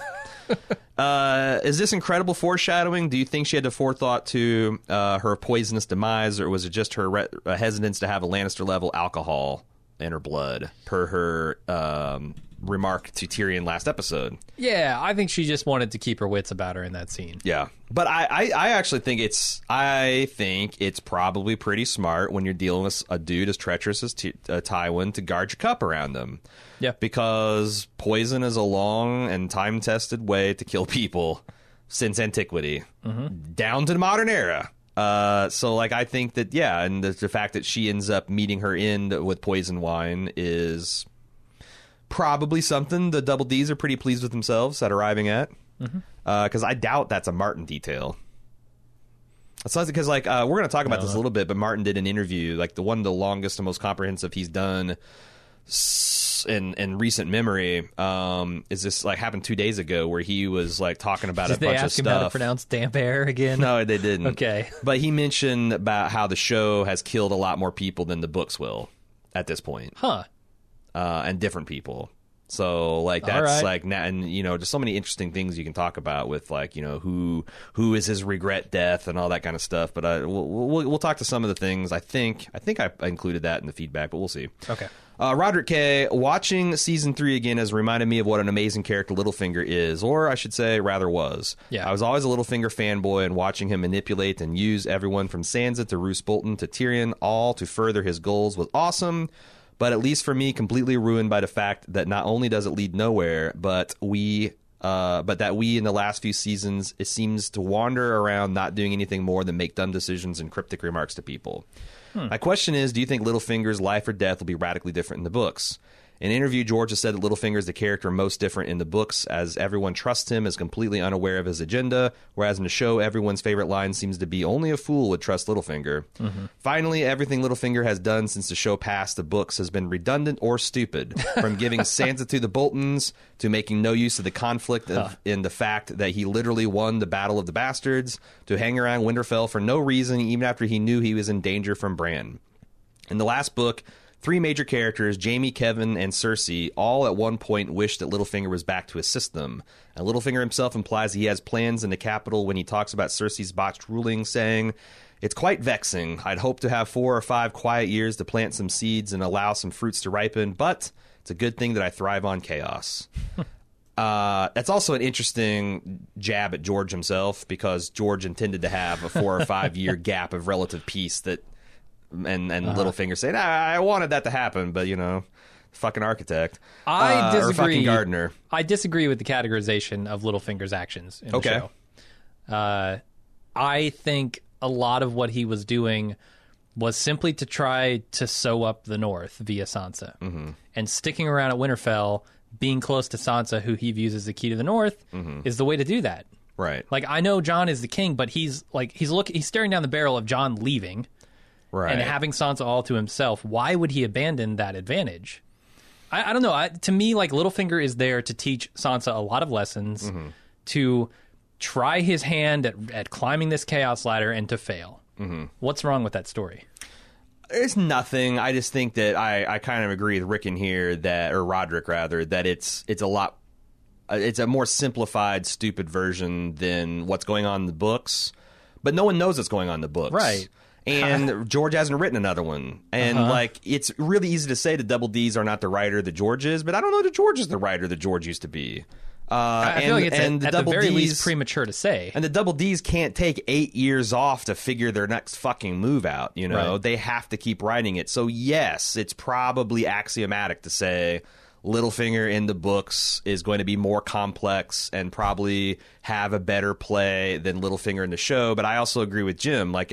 Is this incredible foreshadowing? Do you think she had the forethought to her poisonous demise, or was it just her hesitance to have a Lannister-level alcohol in her blood, per her remark to Tyrion last episode? Yeah, I think she just wanted to keep her wits about her in that scene. Yeah, but I actually think it's probably pretty smart when you're dealing with a dude as treacherous as Tywin to guard your cup around him. Yeah. Because poison is a long and time-tested way to kill people since antiquity, down to the modern era. So, I think that, yeah, and the fact that she ends up meeting her end with poison wine is probably something the Double Ds are pretty pleased with themselves at arriving at. Because I doubt that's a Martin detail. Because, we're going to talk about this a little bit, but Martin did an interview, the longest and most comprehensive he's done in recent memory, is this happened 2 days ago, where he was talking about a bunch of stuff. Did they ask him how to pronounce damp air again? No, they didn't. Okay, but he mentioned about how the show has killed a lot more people than the books will at this point, and different people. So that's right. And just so many interesting things you can talk about with who is his regret death and all that kind of stuff. But we'll talk to some of the things. I think I included that in the feedback, but we'll see. Okay. Roderick K, watching season 3 again has reminded me of what an amazing character Littlefinger is, or I should say rather was. Yeah. I was always a Littlefinger fanboy, and watching him manipulate and use everyone from Sansa to Roose Bolton to Tyrion, all to further his goals, was awesome. But at least for me, completely ruined by the fact that not only does it lead nowhere, but that we in the last few seasons, it seems to wander around not doing anything more than make dumb decisions and cryptic remarks to people. My question is, do you think Littlefinger's life or death will be radically different in the books? In an interview, George has said that Littlefinger is the character most different in the books, as everyone trusts him, is completely unaware of his agenda, whereas in the show, everyone's favorite line seems to be only a fool would trust Littlefinger. Finally, everything Littlefinger has done since the show passed the books has been redundant or stupid, from giving Sansa to the Boltons, to making no use of the conflict in the fact that he literally won the Battle of the Bastards, to hang around Winterfell for no reason, even after he knew he was in danger from Bran. In the last book, 3 major characters, Jaime, Kevin, and Cersei, all at one point wished that Littlefinger was back to assist them. And Littlefinger himself implies he has plans in the capital when he talks about Cersei's botched ruling, saying, "It's quite vexing. I'd hoped to have 4 or 5 quiet years to plant some seeds and allow some fruits to ripen, but it's a good thing that I thrive on chaos." That's also an interesting jab at George himself, because George intended to have a 4 or 5 year gap of relative peace that... And Littlefinger saying, I wanted that to happen, but, fucking architect. I disagree. Or fucking gardener. I disagree with the categorization of Littlefinger's actions in the show. I think a lot of what he was doing was simply to try to sew up the North via Sansa. And sticking around at Winterfell, being close to Sansa, who he views as the key to the North, is the way to do that. Right. Like, I know Jon is the king, but he's staring down the barrel of Jon leaving and having Sansa all to himself. Why would he abandon that advantage? I don't know. To me, like, Littlefinger is there to teach Sansa a lot of lessons, to try his hand at climbing this chaos ladder and to fail. What's wrong with that story? There's nothing. I just think that I kind of agree with Rick in here or Roderick rather, that it's a more simplified, stupid version than what's going on in the books. But no one knows what's going on in the books. Right. And George hasn't written another one. And, like, it's really easy to say the Double Ds are not the writer that George is, but I don't know that George is the writer that George used to be. I feel like it's at the very least premature to say. And the Double Ds can't take 8 years off to figure their next fucking move out, you know? Right. They have to keep writing it. So, yes, it's probably axiomatic to say Littlefinger in the books is going to be more complex and probably have a better play than Littlefinger in the show. But I also agree with Jim. Like,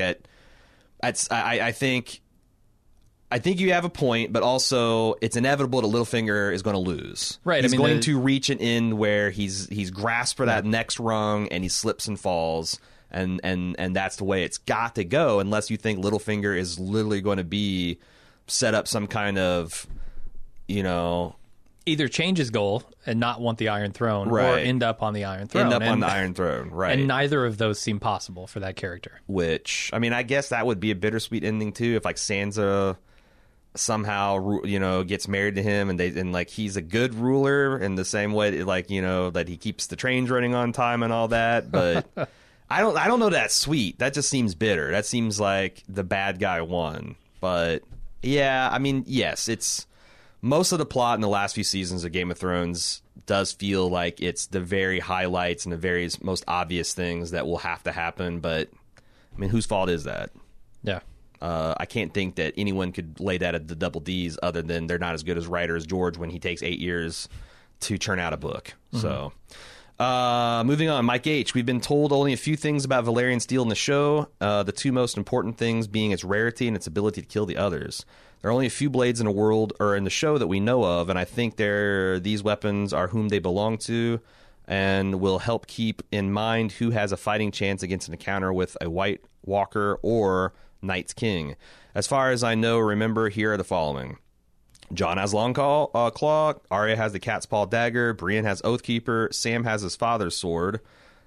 I think you have a point, but also it's inevitable that Littlefinger is going to lose. Right. He's going to reach an end where he's grasped for that next rung and he slips and falls, and that's the way it's got to go, unless you think Littlefinger is literally going to be set up some kind of, you know, either change his goal and not want the Iron Throne, or end up on the Iron Throne. On the Iron Throne, right. And neither of those seem possible for that character. Which, I mean, I guess that would be a bittersweet ending, too, if, like, Sansa somehow, you know, gets married to him and like, he's a good ruler in the same way, like, you know, that he keeps the trains running on time and all that. But I don't know that's sweet. That just seems bitter. That seems like the bad guy won. But, yeah, I mean, yes, it's... Most of the plot in the last few seasons of Game of Thrones does feel like it's the very highlights and the very most obvious things that will have to happen. But, I mean, whose fault is that? Yeah. I can't think that anyone could lay that at the Double Ds other than they're not as good as writer as George when he takes 8 years to churn out a book. So, moving on, Mike H. We've been told only a few things about Valyrian steel in the show, the two most important things being its rarity and its ability to kill the others. There are only a few blades in the world or in the show that we know of, and I think these weapons are whom they belong to and will help keep in mind who has a fighting chance against an encounter with a White Walker or Night's King. As far as I know, remember, here are the following. Jon has Long Claw, Arya has the Cat's Paw Dagger, Brienne has Oathkeeper, Sam has his father's sword.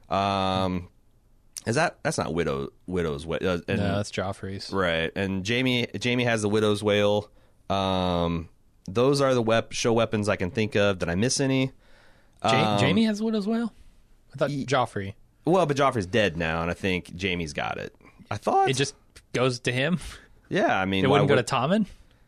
That's not Widow's Wail? No, that's Joffrey's. Right, and Jaime has the Widow's Wail. Those are the show weapons I can think of. Did I miss any? Jaime has Widow's Wail? I thought Joffrey. Well, but Joffrey's dead now, and I think Jaime's got it. I thought... It just goes to him? Yeah, I mean... It wouldn't go to Tommen?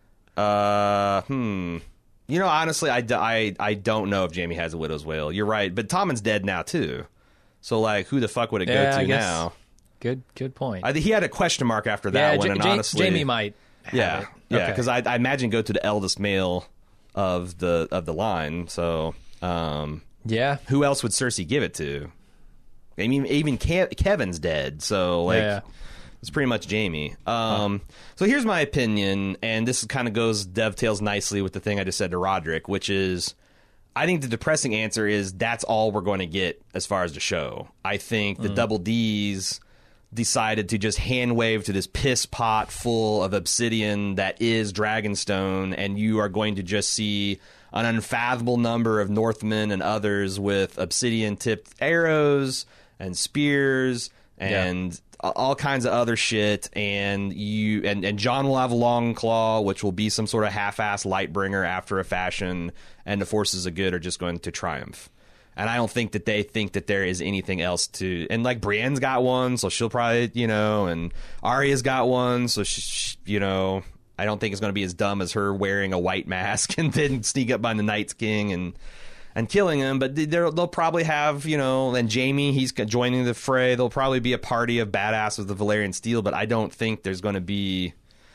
You know, honestly, I don't know if Jaime has a Widow's Wail. You're right, but Tommen's dead now, too. So, like, who the fuck would it go to now? Good point. He had a question mark after that one, and honestly... Jaime might have it. Yeah, because I imagine go to the eldest male of the line, so... yeah. Who else would Cersei give it to? I mean, even Kevin's dead, so, like... It's pretty much Jaime. So here's my opinion, and this kind of dovetails nicely with the thing I just said to Roderick, which is, I think the depressing answer is that's all we're going to get as far as the show. I think the Double Ds decided to just hand wave to this piss pot full of obsidian that is Dragonstone, and you are going to just see an unfathomable number of Northmen and others with obsidian-tipped arrows and spears and... all kinds of other shit, and Jon will have a Long Claw, which will be some sort of half-ass Lightbringer after a fashion, and the forces of good are just going to triumph. And I don't think that they think that there is anything else to... And, like, Brienne's got one, so she'll probably, you know, and Arya's got one, so, you know, I don't think it's going to be as dumb as her wearing a white mask and then sneak up behind the Night's King and killing him, but they'll probably have, you know, and Jaime, he's joining the fray. There'll probably be a party of badasses with the Valyrian steel, but I don't think there's going to be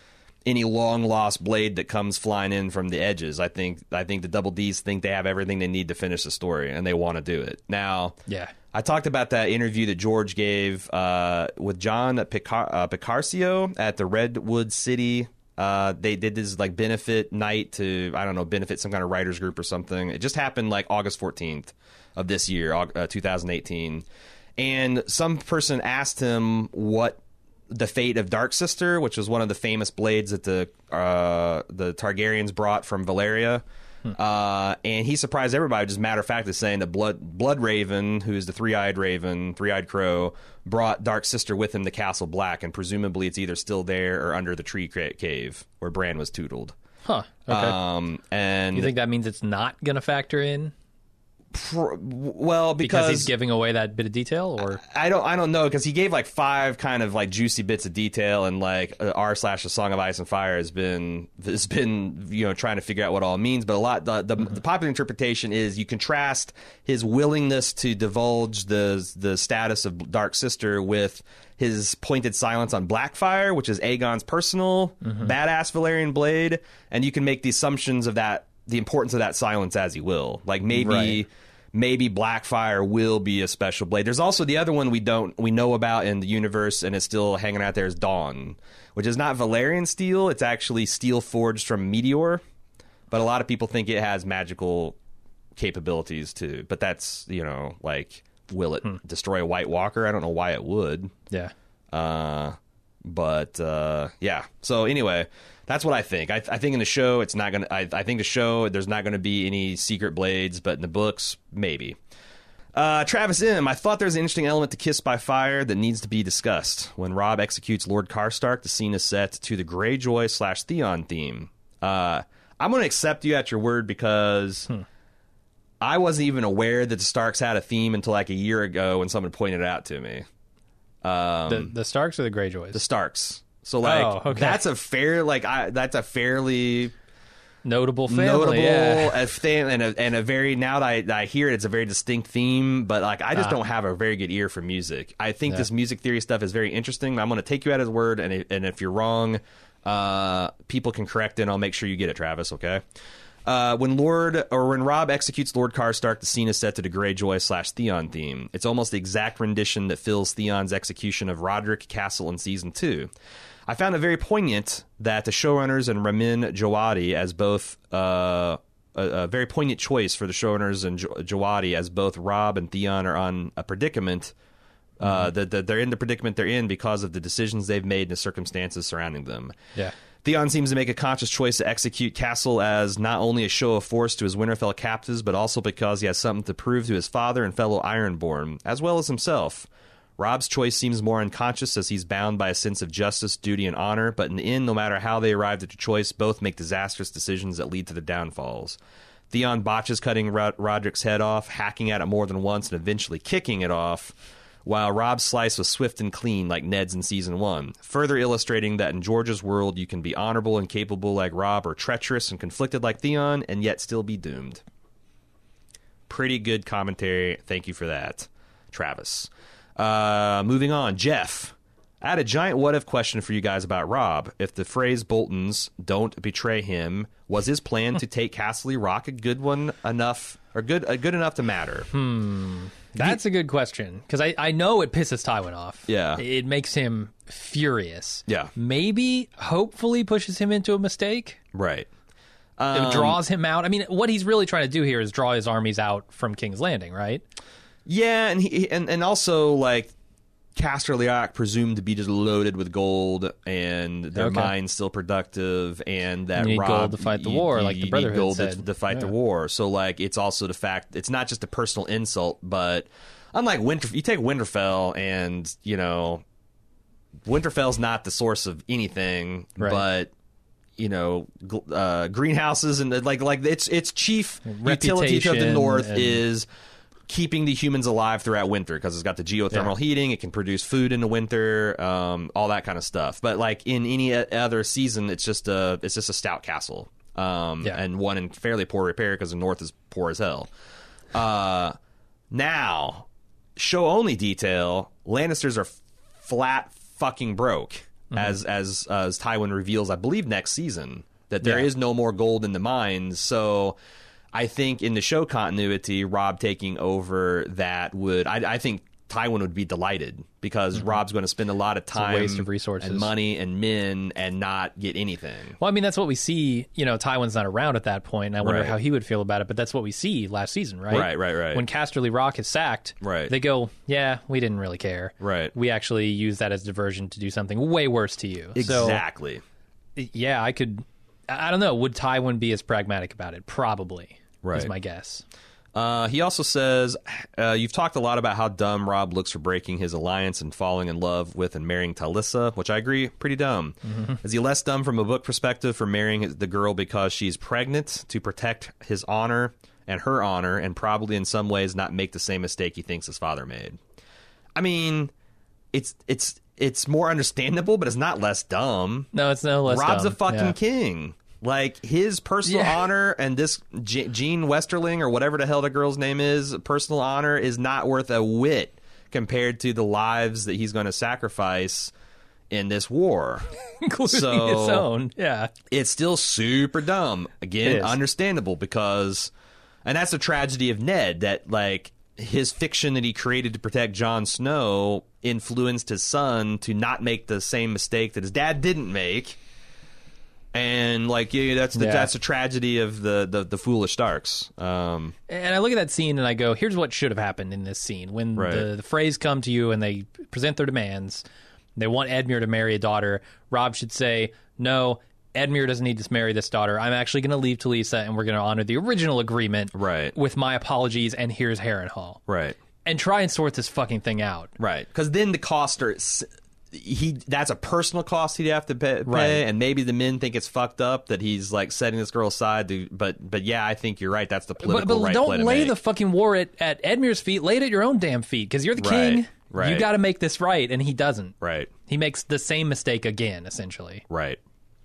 any long lost blade that comes flying in from the edges. I think the Double D's think they have everything they need to finish the story, and they want to do it. Now, yeah, I talked about that interview that George gave with John Picarcio at the Redwood City. They did this like benefit night to, I don't know, benefit some kind of writers group or something. It just happened like August 14th of this year, 2018. And some person asked him what the fate of Dark Sister, which was one of the famous blades that the Targaryens brought from Valyria. And he surprised everybody, just matter of fact, is saying that Blood Raven, who's the three-eyed crow, brought Dark Sister with him to Castle Black, and presumably it's either still there or under the tree cave where Bran was tutored. Huh. Okay. And you think that means it's not going to factor in? Well, because he's giving away that bit of detail, or I don't know, because he gave like 5 kind of like juicy bits of detail, and like r/ A Song of Ice and Fire has been trying to figure out what all it means. But a lot the popular interpretation is you contrast his willingness to divulge the status of Dark Sister with his pointed silence on Blackfire, which is Aegon's personal badass Valyrian blade, and you can make the assumptions of that, the importance of that silence as you will. Like maybe Blackfire will be a special blade. There's also the other one we know about in the universe, and it's still hanging out there, is Dawn, which is not Valyrian steel. It's actually steel forged from Meteor, but a lot of people think it has magical capabilities too. But that's, like, will it destroy a White Walker? I don't know why it would. Yeah. But yeah. So anyway, that's what I think. I think in the show it's not gonna. I think the show there's not gonna be any secret blades, but in the books maybe. Travis M. I thought there's an interesting element to Kiss by Fire that needs to be discussed. When Robb executes Lord Karstark, the scene is set to the Greyjoy/Theon theme. I'm gonna accept you at your word, because I wasn't even aware that the Starks had a theme until like a year ago when someone pointed it out to me. The Starks or the Greyjoys? The Starks. So like that's a fairly notable family, and a very, now that I hear it, it's a very distinct theme. But like I just don't have a very good ear for music. I think this music theory stuff is very interesting. I'm going to take you at his word, and if you're wrong, people can correct it, and I'll make sure you get it, Travis. Okay. When Robb executes Lord Karstark, the scene is set to the Greyjoy/Theon theme. It's almost the exact rendition that fills Theon's execution of Roderick Castle in Season 2. I found it very poignant that the showrunners and Ramin Djawadi as both a very poignant choice for the showrunners and Djawadi, as both Robb and Theon are on a predicament. They're in the predicament they're in because of the decisions they've made and the circumstances surrounding them. Yeah. Theon seems to make a conscious choice to execute Castle as not only a show of force to his Winterfell captives, but also because he has something to prove to his father and fellow Ironborn, as well as himself. Robb's choice seems more unconscious, as he's bound by a sense of justice, duty, and honor, but in the end, no matter how they arrived at the choice, both make disastrous decisions that lead to their downfalls. Theon botches cutting Roderick's head off, hacking at it more than once, and eventually kicking it off, while Robb's slice was swift and clean like Ned's in Season 1, further illustrating that in George's world you can be honorable and capable like Robb, or treacherous and conflicted like Theon, and yet still be doomed. Pretty good commentary. Thank you for that, Travis. Moving on, Jeff. I had a giant what-if question for you guys about Robb. If the phrase Boltons don't betray him, was his plan to take Castle Rock a good enough to matter? That's a good question, because I know it pisses Tywin off. Yeah. It makes him furious. Yeah. Maybe, hopefully, pushes him into a mistake. Right. It draws him out. I mean, what he's really trying to do here is draw his armies out from King's Landing, right? Yeah, and also, like, Caster Leoch presumed to be just loaded with gold, and their mines still productive, and that you need Robb, gold to fight the war, like the Brotherhood gold said. to fight the war. So, like, it's also the fact it's not just a personal insult, but unlike you take Winterfell, and Winterfell's not the source of anything, but greenhouses and like its chief utility to the north is keeping the humans alive throughout winter, because it's got the geothermal heating. It can produce food in the winter, all that kind of stuff. But like in any other season, it's just a stout castle, and one in fairly poor repair because the north is poor as hell. Now, show only detail: Lannisters are flat fucking broke. as Tywin reveals, I believe, next season, that there is no more gold in the mines. So I think in the show continuity, Robb taking over that would, I think Tywin would be delighted, because Robb's going to spend a lot of time, waste of resources, and money and men, and not get anything. Well, I mean, that's what we see. Tywin's not around at that point, and I wonder how he would feel about it. But that's what we see last season, right? Right. When Casterly Rock is sacked, they go, "Yeah, we didn't really care. Right. We actually use that as diversion to do something way worse to you." Exactly. So, yeah, I don't know. Would Tywin be as pragmatic about it? Probably. Right. Is my guess. He also says, you've talked a lot about how dumb Robb looks for breaking his alliance and falling in love with and marrying Talissa, which I agree, pretty dumb. Is he less dumb from a book perspective for marrying the girl because she's pregnant to protect his honor and her honor, and probably in some ways not make the same mistake he thinks his father made? I mean, it's more understandable, but it's not less dumb. No, it's no less Robb's dumb. a fucking king. Like, his personal honor and this Jean Westerling, or whatever the hell the girl's name is, personal honor is not worth a whit compared to the lives that he's going to sacrifice in this war. Including his own. Yeah. It's still super dumb. Again, understandable, because... And that's the tragedy of Ned, that, like, his fiction that he created to protect Jon Snow influenced his son to not make the same mistake that his dad didn't make. And that's a tragedy of the foolish Starks. And I look at that scene and I go, here's what should have happened in this scene. When the Freys come to you and they present their demands, they want Edmure to marry a daughter, Robb should say, no, Edmure doesn't need to marry this daughter. I'm actually going to leave Talisa, and we're going to honor the original agreement with my apologies, and here's Harrenhal. Right. And try and sort this fucking thing out. Right. Because then the cost that's a personal cost he'd have to pay, and maybe the men think it's fucked up that he's like setting this girl aside. But yeah, I think you're right. That's the political right play to make. Don't lay the fucking war at Edmure's feet. Lay it at your own damn feet, because you're the king. Right. You got to make this right, and he doesn't. Right. He makes the same mistake again, essentially. Right.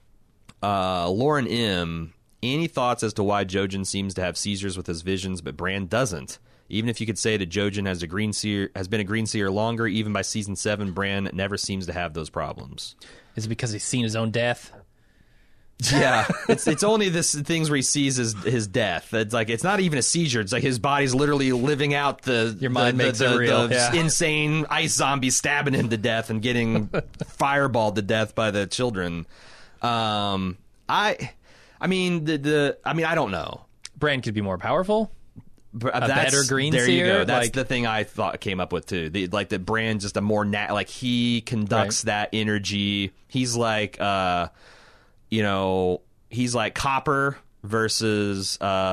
Lauren M., any thoughts as to why Jojen seems to have seizures with his visions, but Bran doesn't? Even if you could say that Jojen has been a green seer longer, even by season 7, Bran never seems to have those problems. Is it because he's seen his own death? Yeah, it's only this things where he sees his death. It's like, it's not even a seizure. It's like his body's literally living out the insane ice zombie stabbing him to death and getting fireballed to death by the children. I mean, I don't know. Bran could be more powerful. A better green seer. There you go. That's the thing I thought came up with too. That Bran just a more he conducts that energy. He's like he's like copper versus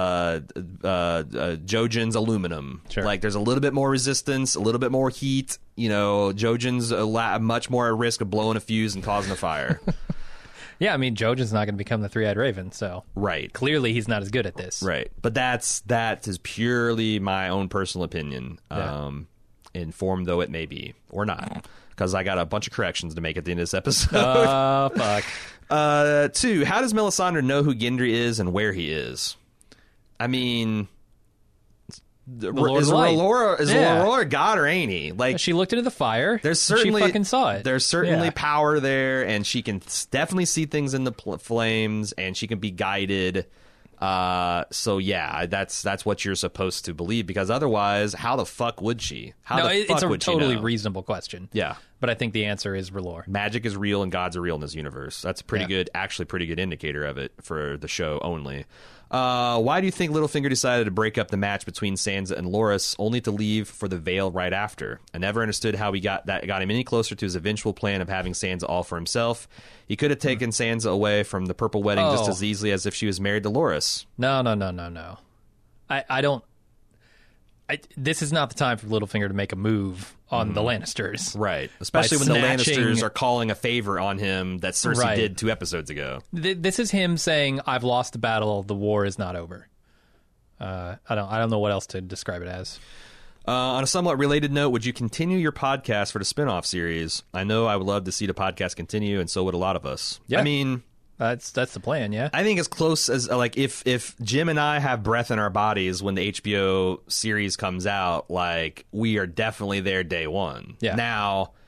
Jojen's aluminum. Sure. Like, there's a little bit more resistance, a little bit more heat. Jojen's much more at risk of blowing a fuse and causing a fire. Yeah, I mean, Jojen's not going to become the Three-Eyed Raven, so clearly he's not as good at this. Right, but that is purely my own personal opinion, informed though it may be, or not, because I got a bunch of corrections to make at the end of this episode. Oh, fuck. 2, how does Melisandre know who Gendry is and where he is? I mean... Is Aurora God, or ain't he? Like, she looked into the fire. She fucking saw it. There's certainly power there, and she can definitely see things in the flames, and she can be guided. So yeah, that's what you're supposed to believe, because otherwise, how the fuck would she? It's a totally reasonable question. Yeah, but I think the answer is R'hllor. Magic is real, and gods are real in this universe. That's a pretty good indicator of it for the show only. Why do you think Littlefinger decided to break up the match between Sansa and Loras, only to leave for the Vale right after? I never understood how he got him any closer to his eventual plan of having Sansa all for himself. He could have taken Sansa away from the Purple Wedding just as easily as if she was married to Loras. No. I don't... this is not the time for Littlefinger to make a move on the Lannisters. Right. Especially when the Lannisters are calling a favor on him that Cersei did 2 episodes ago. This is him saying, I've lost the battle, the war is not over. I don't know what else to describe it as. On a somewhat related note, would you continue your podcast for the spinoff series? I know I would love to see the podcast continue, and so would a lot of us. Yeah. I mean... That's the plan, yeah. I think as close as, like, if Jim and I have breath in our bodies when the HBO series comes out, like, we are definitely there day one. Yeah. Now,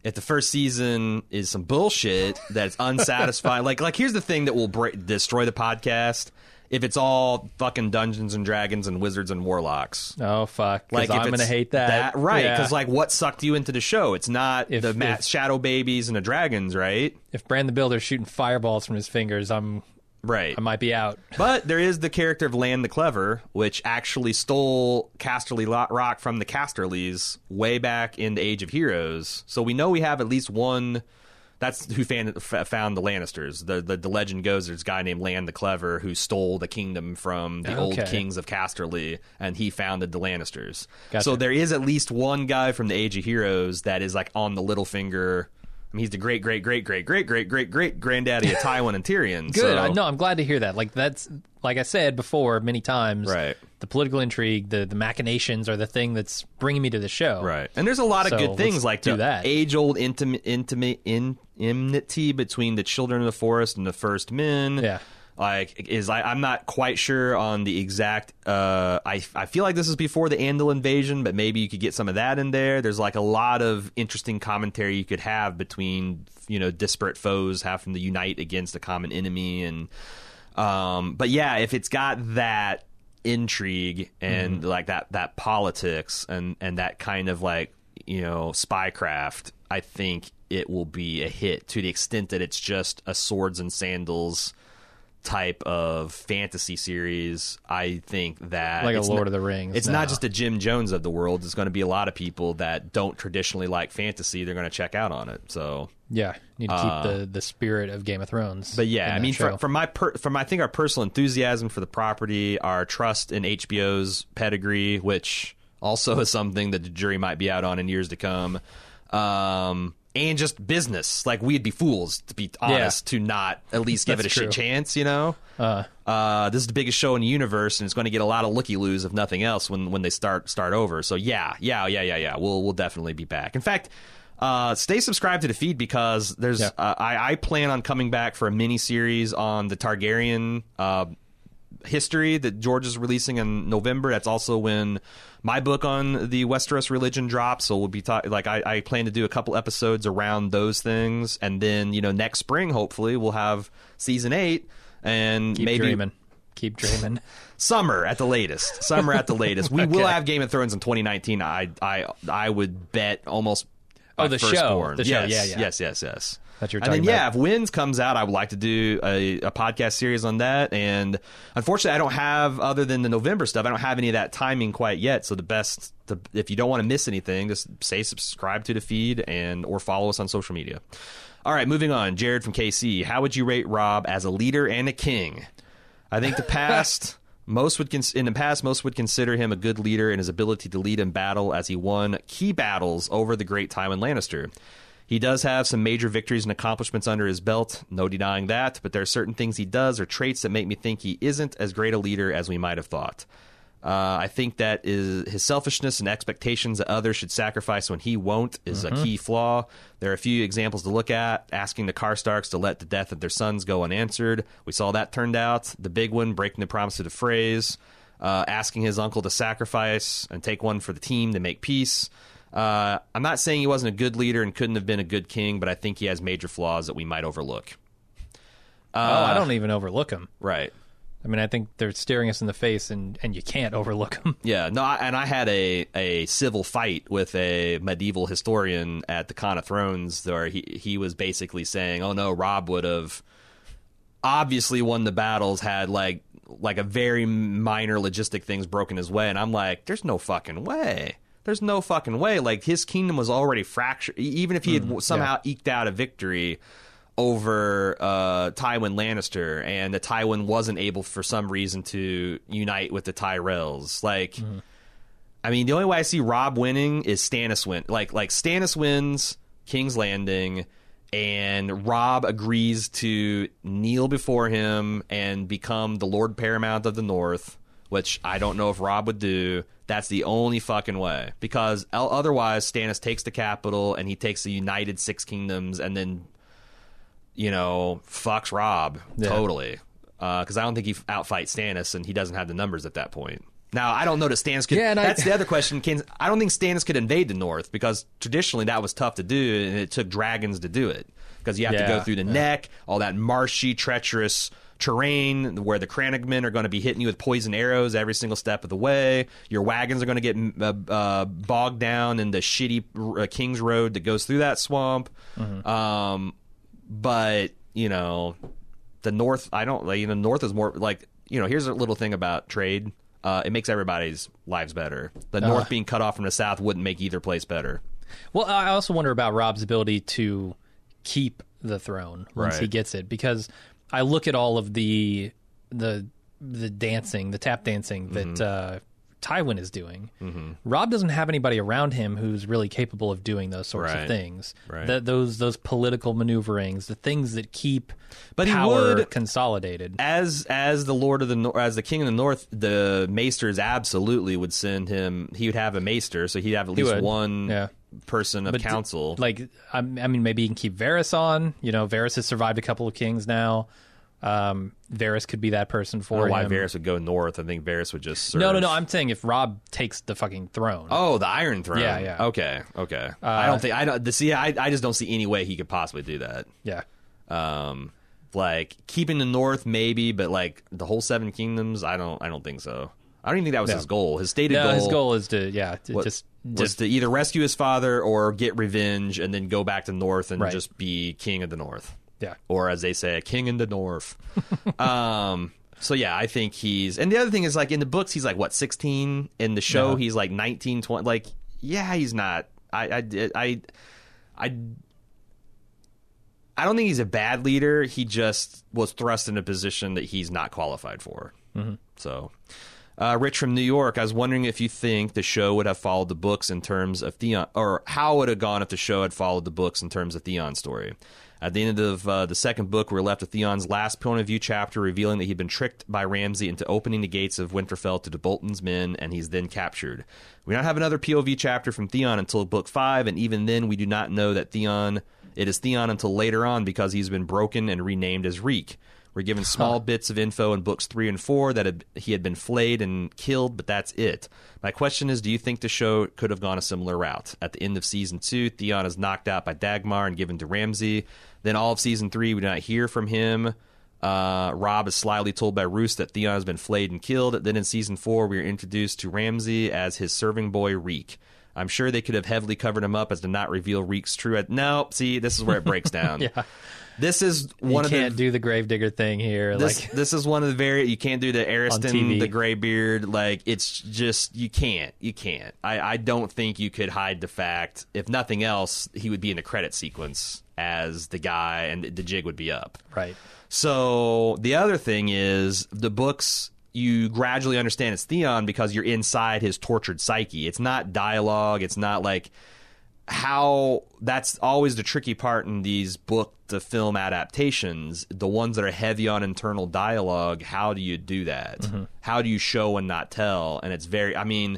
if the first season is some bullshit that's unsatisfying, like here's the thing that will destroy the podcast. If it's all fucking Dungeons and Dragons and Wizards and Warlocks. Oh, fuck. Like, I'm going to hate that. Right, because, like, what sucked you into the show? It's not the shadow babies and the dragons, right? If Bran the Builder's shooting fireballs from his fingers, I might be out. But there is the character of Lan the Clever, which actually stole Casterly Rock from the Casterlys way back in the Age of Heroes. So we know we have at least one... That's who found the Lannisters. The legend goes there's a guy named Lan the Clever who stole the kingdom from the old kings of Casterly, and he founded the Lannisters. Gotcha. So there is at least one guy from the Age of Heroes that is like on the Littlefinger. I mean, he's the great granddaddy of Tywin and Tyrion. Good. So. I'm glad to hear that. Like that's like I said before many times. Right. The political intrigue, the machinations are the thing that's bringing me to the show. Right. And there's a lot of good things like the age-old enmity between the Children of the Forest and the First Men. Yeah. I'm not quite sure on the exact. I feel like this is before the Andal invasion, but maybe you could get some of that in there. There's like a lot of interesting commentary you could have between disparate foes having to unite against a common enemy, and but yeah, if it's got that intrigue and like that politics and that kind of like spycraft, I think it will be a hit to the extent that it's just a swords and sandals type of fantasy series. I think that like a Lord of the Rings. It's not just a Jim Jones of the world. There's going to be a lot of people that don't traditionally like fantasy. They're going to check out on it. So yeah, you need to keep the spirit of Game of Thrones. But yeah, I mean, from I think our personal enthusiasm for the property, our trust in HBO's pedigree, which also is something that the jury might be out on in years to come. And just business. Like, we'd be fools, to be honest, to not at least give it a shit chance, This is the biggest show in the universe, and it's going to get a lot of looky-loos, if nothing else, when they start over. So, yeah. We'll definitely be back. In fact, stay subscribed to the feed, because there's I plan on coming back for a mini-series on the Targaryen history that George is releasing in November. That's also when my book on the Westeros religion drops, so we'll be I plan to do a couple episodes around those things, and then next spring hopefully we'll have season 8, and keep dreaming. Summer at the latest. We will have Game of Thrones in 2019. I would bet almost. The show. Yes. That you're and then, about. if Winds comes out, I would like to do a podcast series on that. And unfortunately, I don't have, other than the November stuff, I don't have any of that timing quite yet. So if you don't want to miss anything, just say subscribe to the feed or follow us on social media. All right, moving on. Jared from KC. How would you rate Robb as a leader and a king? I think most would consider him a good leader in his ability to lead in battle, as he won key battles over the great Tywin Lannister. He does have some major victories and accomplishments under his belt, no denying that, but there are certain things he does or traits that make me think he isn't as great a leader as we might have thought. I think that is his selfishness and expectations that others should sacrifice when he won't is a key flaw. There are a few examples to look at. Asking the Karstarks to let the death of their sons go unanswered. We saw that turned out. The big one, breaking the promise of the phrase. Asking his uncle to sacrifice and take one for the team to make peace. I'm not saying he wasn't a good leader and couldn't have been a good king, but I think he has major flaws that we might overlook. I don't even overlook him. Right. I mean, I think they're staring us in the face, and you can't overlook them. Yeah, no, and I had a civil fight with a medieval historian at the Con of Thrones where he was basically saying, oh no, Robb would have obviously won the battles, had like a very minor logistic things broken his way, and I'm like, there's no fucking way. There's no fucking way. Like, his kingdom was already fractured. Even if he had somehow eked out a victory over Tywin Lannister, and the Tywin wasn't able for some reason to unite with the Tyrells. Like, I mean, the only way I see Robb winning is Stannis win. Like Stannis wins King's Landing, and Robb agrees to kneel before him and become the Lord Paramount of the North, which I don't know if Robb would do. That's the only fucking way. Because otherwise, Stannis takes the capital, and he takes the United Six Kingdoms, and then, fucks Robb totally. Because I don't think he outfights Stannis, and he doesn't have the numbers at that point. Now, I don't know that Stannis could... Yeah, that's the other question. I don't think Stannis could invade the north, because traditionally that was tough to do, and it took dragons to do it. Because you have to go through the neck, all that marshy, treacherous terrain where the Crannogmen are going to be hitting you with poison arrows every single step of the way. Your wagons are going to get bogged down in the shitty King's Road that goes through that swamp. Mm-hmm. But, you know, the north, the north is more like, you know, here's a little thing about trade. It makes everybody's lives better. The north being cut off from the south wouldn't make either place better. Well, I also wonder about Robb's ability to keep the throne once he gets it, because I look at all of the dancing, the tap dancing that Tywin is doing. Mm-hmm. Robb doesn't have anybody around him who's really capable of doing those sorts of things. Right. Those political maneuverings, the things that keep power consolidated. As the Lord of the as the King of the North, the maesters absolutely would send him. He would have a maester, so he'd have at least one person of council. I mean, maybe he can keep Varys on. You know, Varys has survived a couple of kings now. Varys could be that person for him. I don't know why Varys would go north. I think Varys would just serve. No. I'm saying if Robb takes the fucking throne. Oh, the Iron Throne. Yeah. Okay. I just don't see any way he could possibly do that. Yeah. Like keeping the north, maybe, but like the whole Seven Kingdoms, I don't think so. I don't even think that was his goal. His stated goal. His goal is to just to either rescue his father or get revenge, and then go back to north and just be king of the north. Yeah. Or as they say, a king in the north. So yeah, I think he's... And the other thing is, like, in the books, he's like, what, 16? In the show, he's like 19, 20. Like, yeah, he's not... I don't think he's a bad leader. He just was thrust in a position that he's not qualified for. Mm-hmm. So... Rich from New York, I was wondering if you think the show would have followed the books in terms of Theon... Or how it would have gone if the show had followed the books in terms of Theon's story. At the end of the second book, we're left with Theon's last point of view chapter, revealing that he'd been tricked by Ramsay into opening the gates of Winterfell to Bolton's men, and he's then captured. We don't have another POV chapter from Theon until book 5, and even then we do not know that it is Theon until later on, because he's been broken and renamed as Reek. We're given small bits of info in books 3 and 4 that he had been flayed and killed, but that's it. My question is, do you think the show could have gone a similar route? At the end of Season 2, Theon is knocked out by Dagmar and given to Ramsay. Then all of Season 3, we do not hear from him. Robb is slyly told by Roose that Theon has been flayed and killed. Then in Season 4, we are introduced to Ramsay as his serving boy, Reek. I'm sure they could have heavily covered him up as to not reveal Reek's true... No, see, this is where it breaks down. Yeah. This is one of the... You can't do the Gravedigger thing here. This is one of the you can't do the Ariston, the Greybeard. Like, it's just, you can't. I don't think you could hide the fact. If nothing else, he would be in the credit sequence as the guy, and the jig would be up. Right. So, the other thing is, the books... You gradually understand it's Theon because you're inside his tortured psyche. It's not dialogue. It's not like how... That's always the tricky part in these book to film adaptations. The ones that are heavy on internal dialogue, how do you do that? Mm-hmm. How do you show and not tell? And it's very... I mean...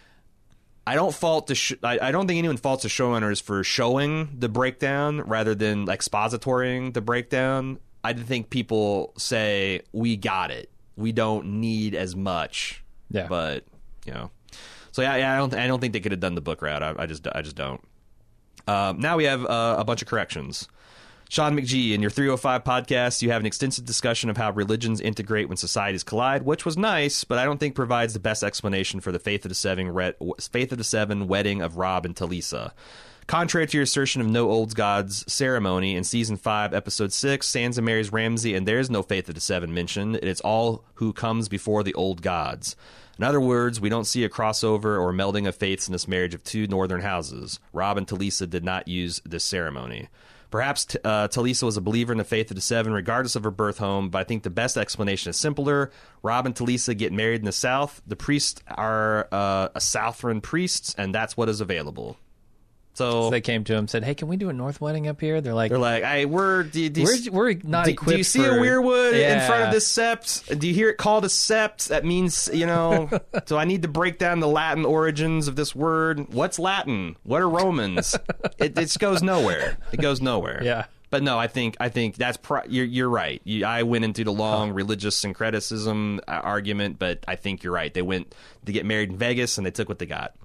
I don't fault I don't think anyone faults the showrunners for showing the breakdown rather than expositorying the breakdown. I think people say, we got it. We don't need as much. Yeah. But, you know. So yeah, I don't think they could have done the book route. I just don't. Now we have a bunch of corrections. Sean McGee, in your 305 podcast, you have an extensive discussion of how religions integrate when societies collide, which was nice, but I don't think provides the best explanation for the Faith of the Seven wedding of Robb and Talisa. Contrary to your assertion of no old gods ceremony, in Season 5, Episode 6, Sansa marries Ramsay, and there is no Faith of the Seven mentioned. It's all who comes before the old gods. In other words, we don't see a crossover or melding of faiths in this marriage of two northern houses. Robb and Talisa did not use this ceremony. Perhaps Talisa was a believer in the Faith of the Seven, regardless of her birth home, but I think the best explanation is simpler. Robb and Talisa get married in the South. The priests are a Southron priests, and that's what is available. So they came to him and said, "Hey, can we do a North wedding up here?" They're like, "Hey, we're not equipped. Do you see a weirwood in front of this sept? Do you hear it called a sept? That means, you know. So I need to break down the Latin origins of this word. What's Latin? What are Romans? It just goes nowhere. It goes nowhere. Yeah. But no, I think that's you're right. I went into the long religious syncretism argument, but I think you're right. They went to get married in Vegas, and they took what they got.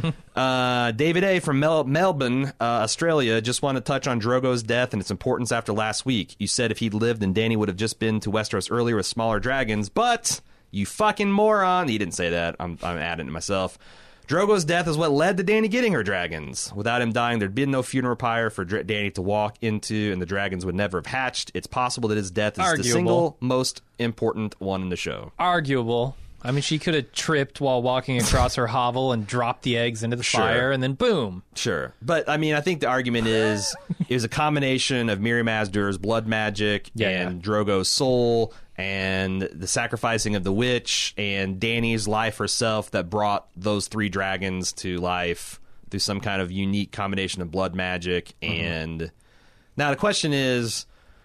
David A. from Melbourne, Australia, just want to touch on Drogo's death and its importance after last week. You said if he'd lived, then Dany would have just been to Westeros earlier with smaller dragons, but you fucking moron. He didn't say that. I'm adding it myself. Drogo's death is what led to Dany getting her dragons. Without him dying, there'd been no funeral pyre for Dany to walk into, and the dragons would never have hatched. It's possible that his death is the single most important one in the show. Arguable. I mean, she could have tripped while walking across her hovel and dropped the eggs into the fire, and then boom. Sure. But, I mean, I think the argument is it was a combination of Mirri Maz Duur's blood magic and Drogo's soul and the sacrificing of the witch and Dany's life herself that brought those 3 dragons to life through some kind of unique combination of blood magic. And now the question is,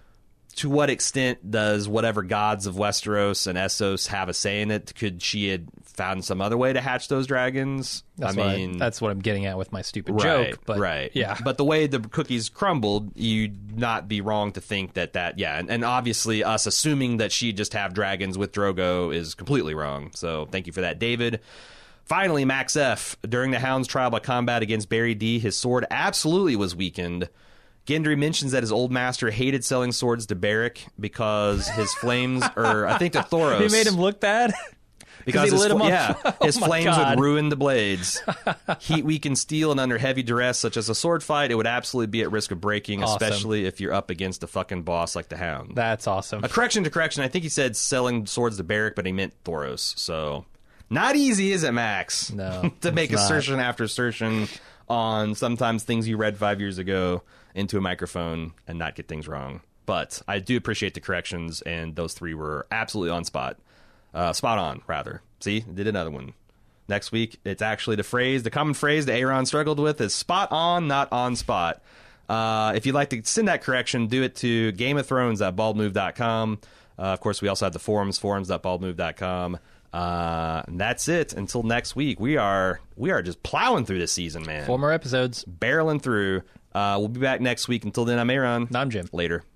to what extent does whatever gods of Westeros and Essos have a say in it? Could she have found some other way to hatch those dragons? That's what I'm getting at with my stupid joke. But, yeah. But the way the cookies crumbled, you'd not be wrong to think that and obviously us assuming that she'd just have dragons with Drogo is completely wrong. So thank you for that, David. Finally, Max F. During the Hound's trial by combat against Barry D, his sword absolutely was weakened. Gendry mentions that his old master hated selling swords to Beric because his flames, or I think to Thoros. He made him look bad? Because he lit him up? His flames would ruin the blades. Heat weakened steel, and under heavy duress, such as a sword fight, it would absolutely be at risk of breaking, especially if you're up against a fucking boss like the Hound. That's awesome. A correction to correction. I think he said selling swords to Beric, but he meant Thoros. So, not easy, is it, Max? No. To make assertion after assertion on sometimes things you read 5 years ago into a microphone and not get things wrong. But I do appreciate the corrections, and those 3 were absolutely on spot. Spot on, rather. See, I did another one. Next week, it's actually the common phrase that Aaron struggled with is spot on, not on spot. If you'd like to send that correction, do it to GameOfThrones@baldmove.com. Of course, we also have the forums.baldmove.com. And that's it. Until next week, we are just plowing through this season, man. 4 more episodes. Barreling through. We'll be back next week. Until then, I'm Aaron. I'm Jim. Later.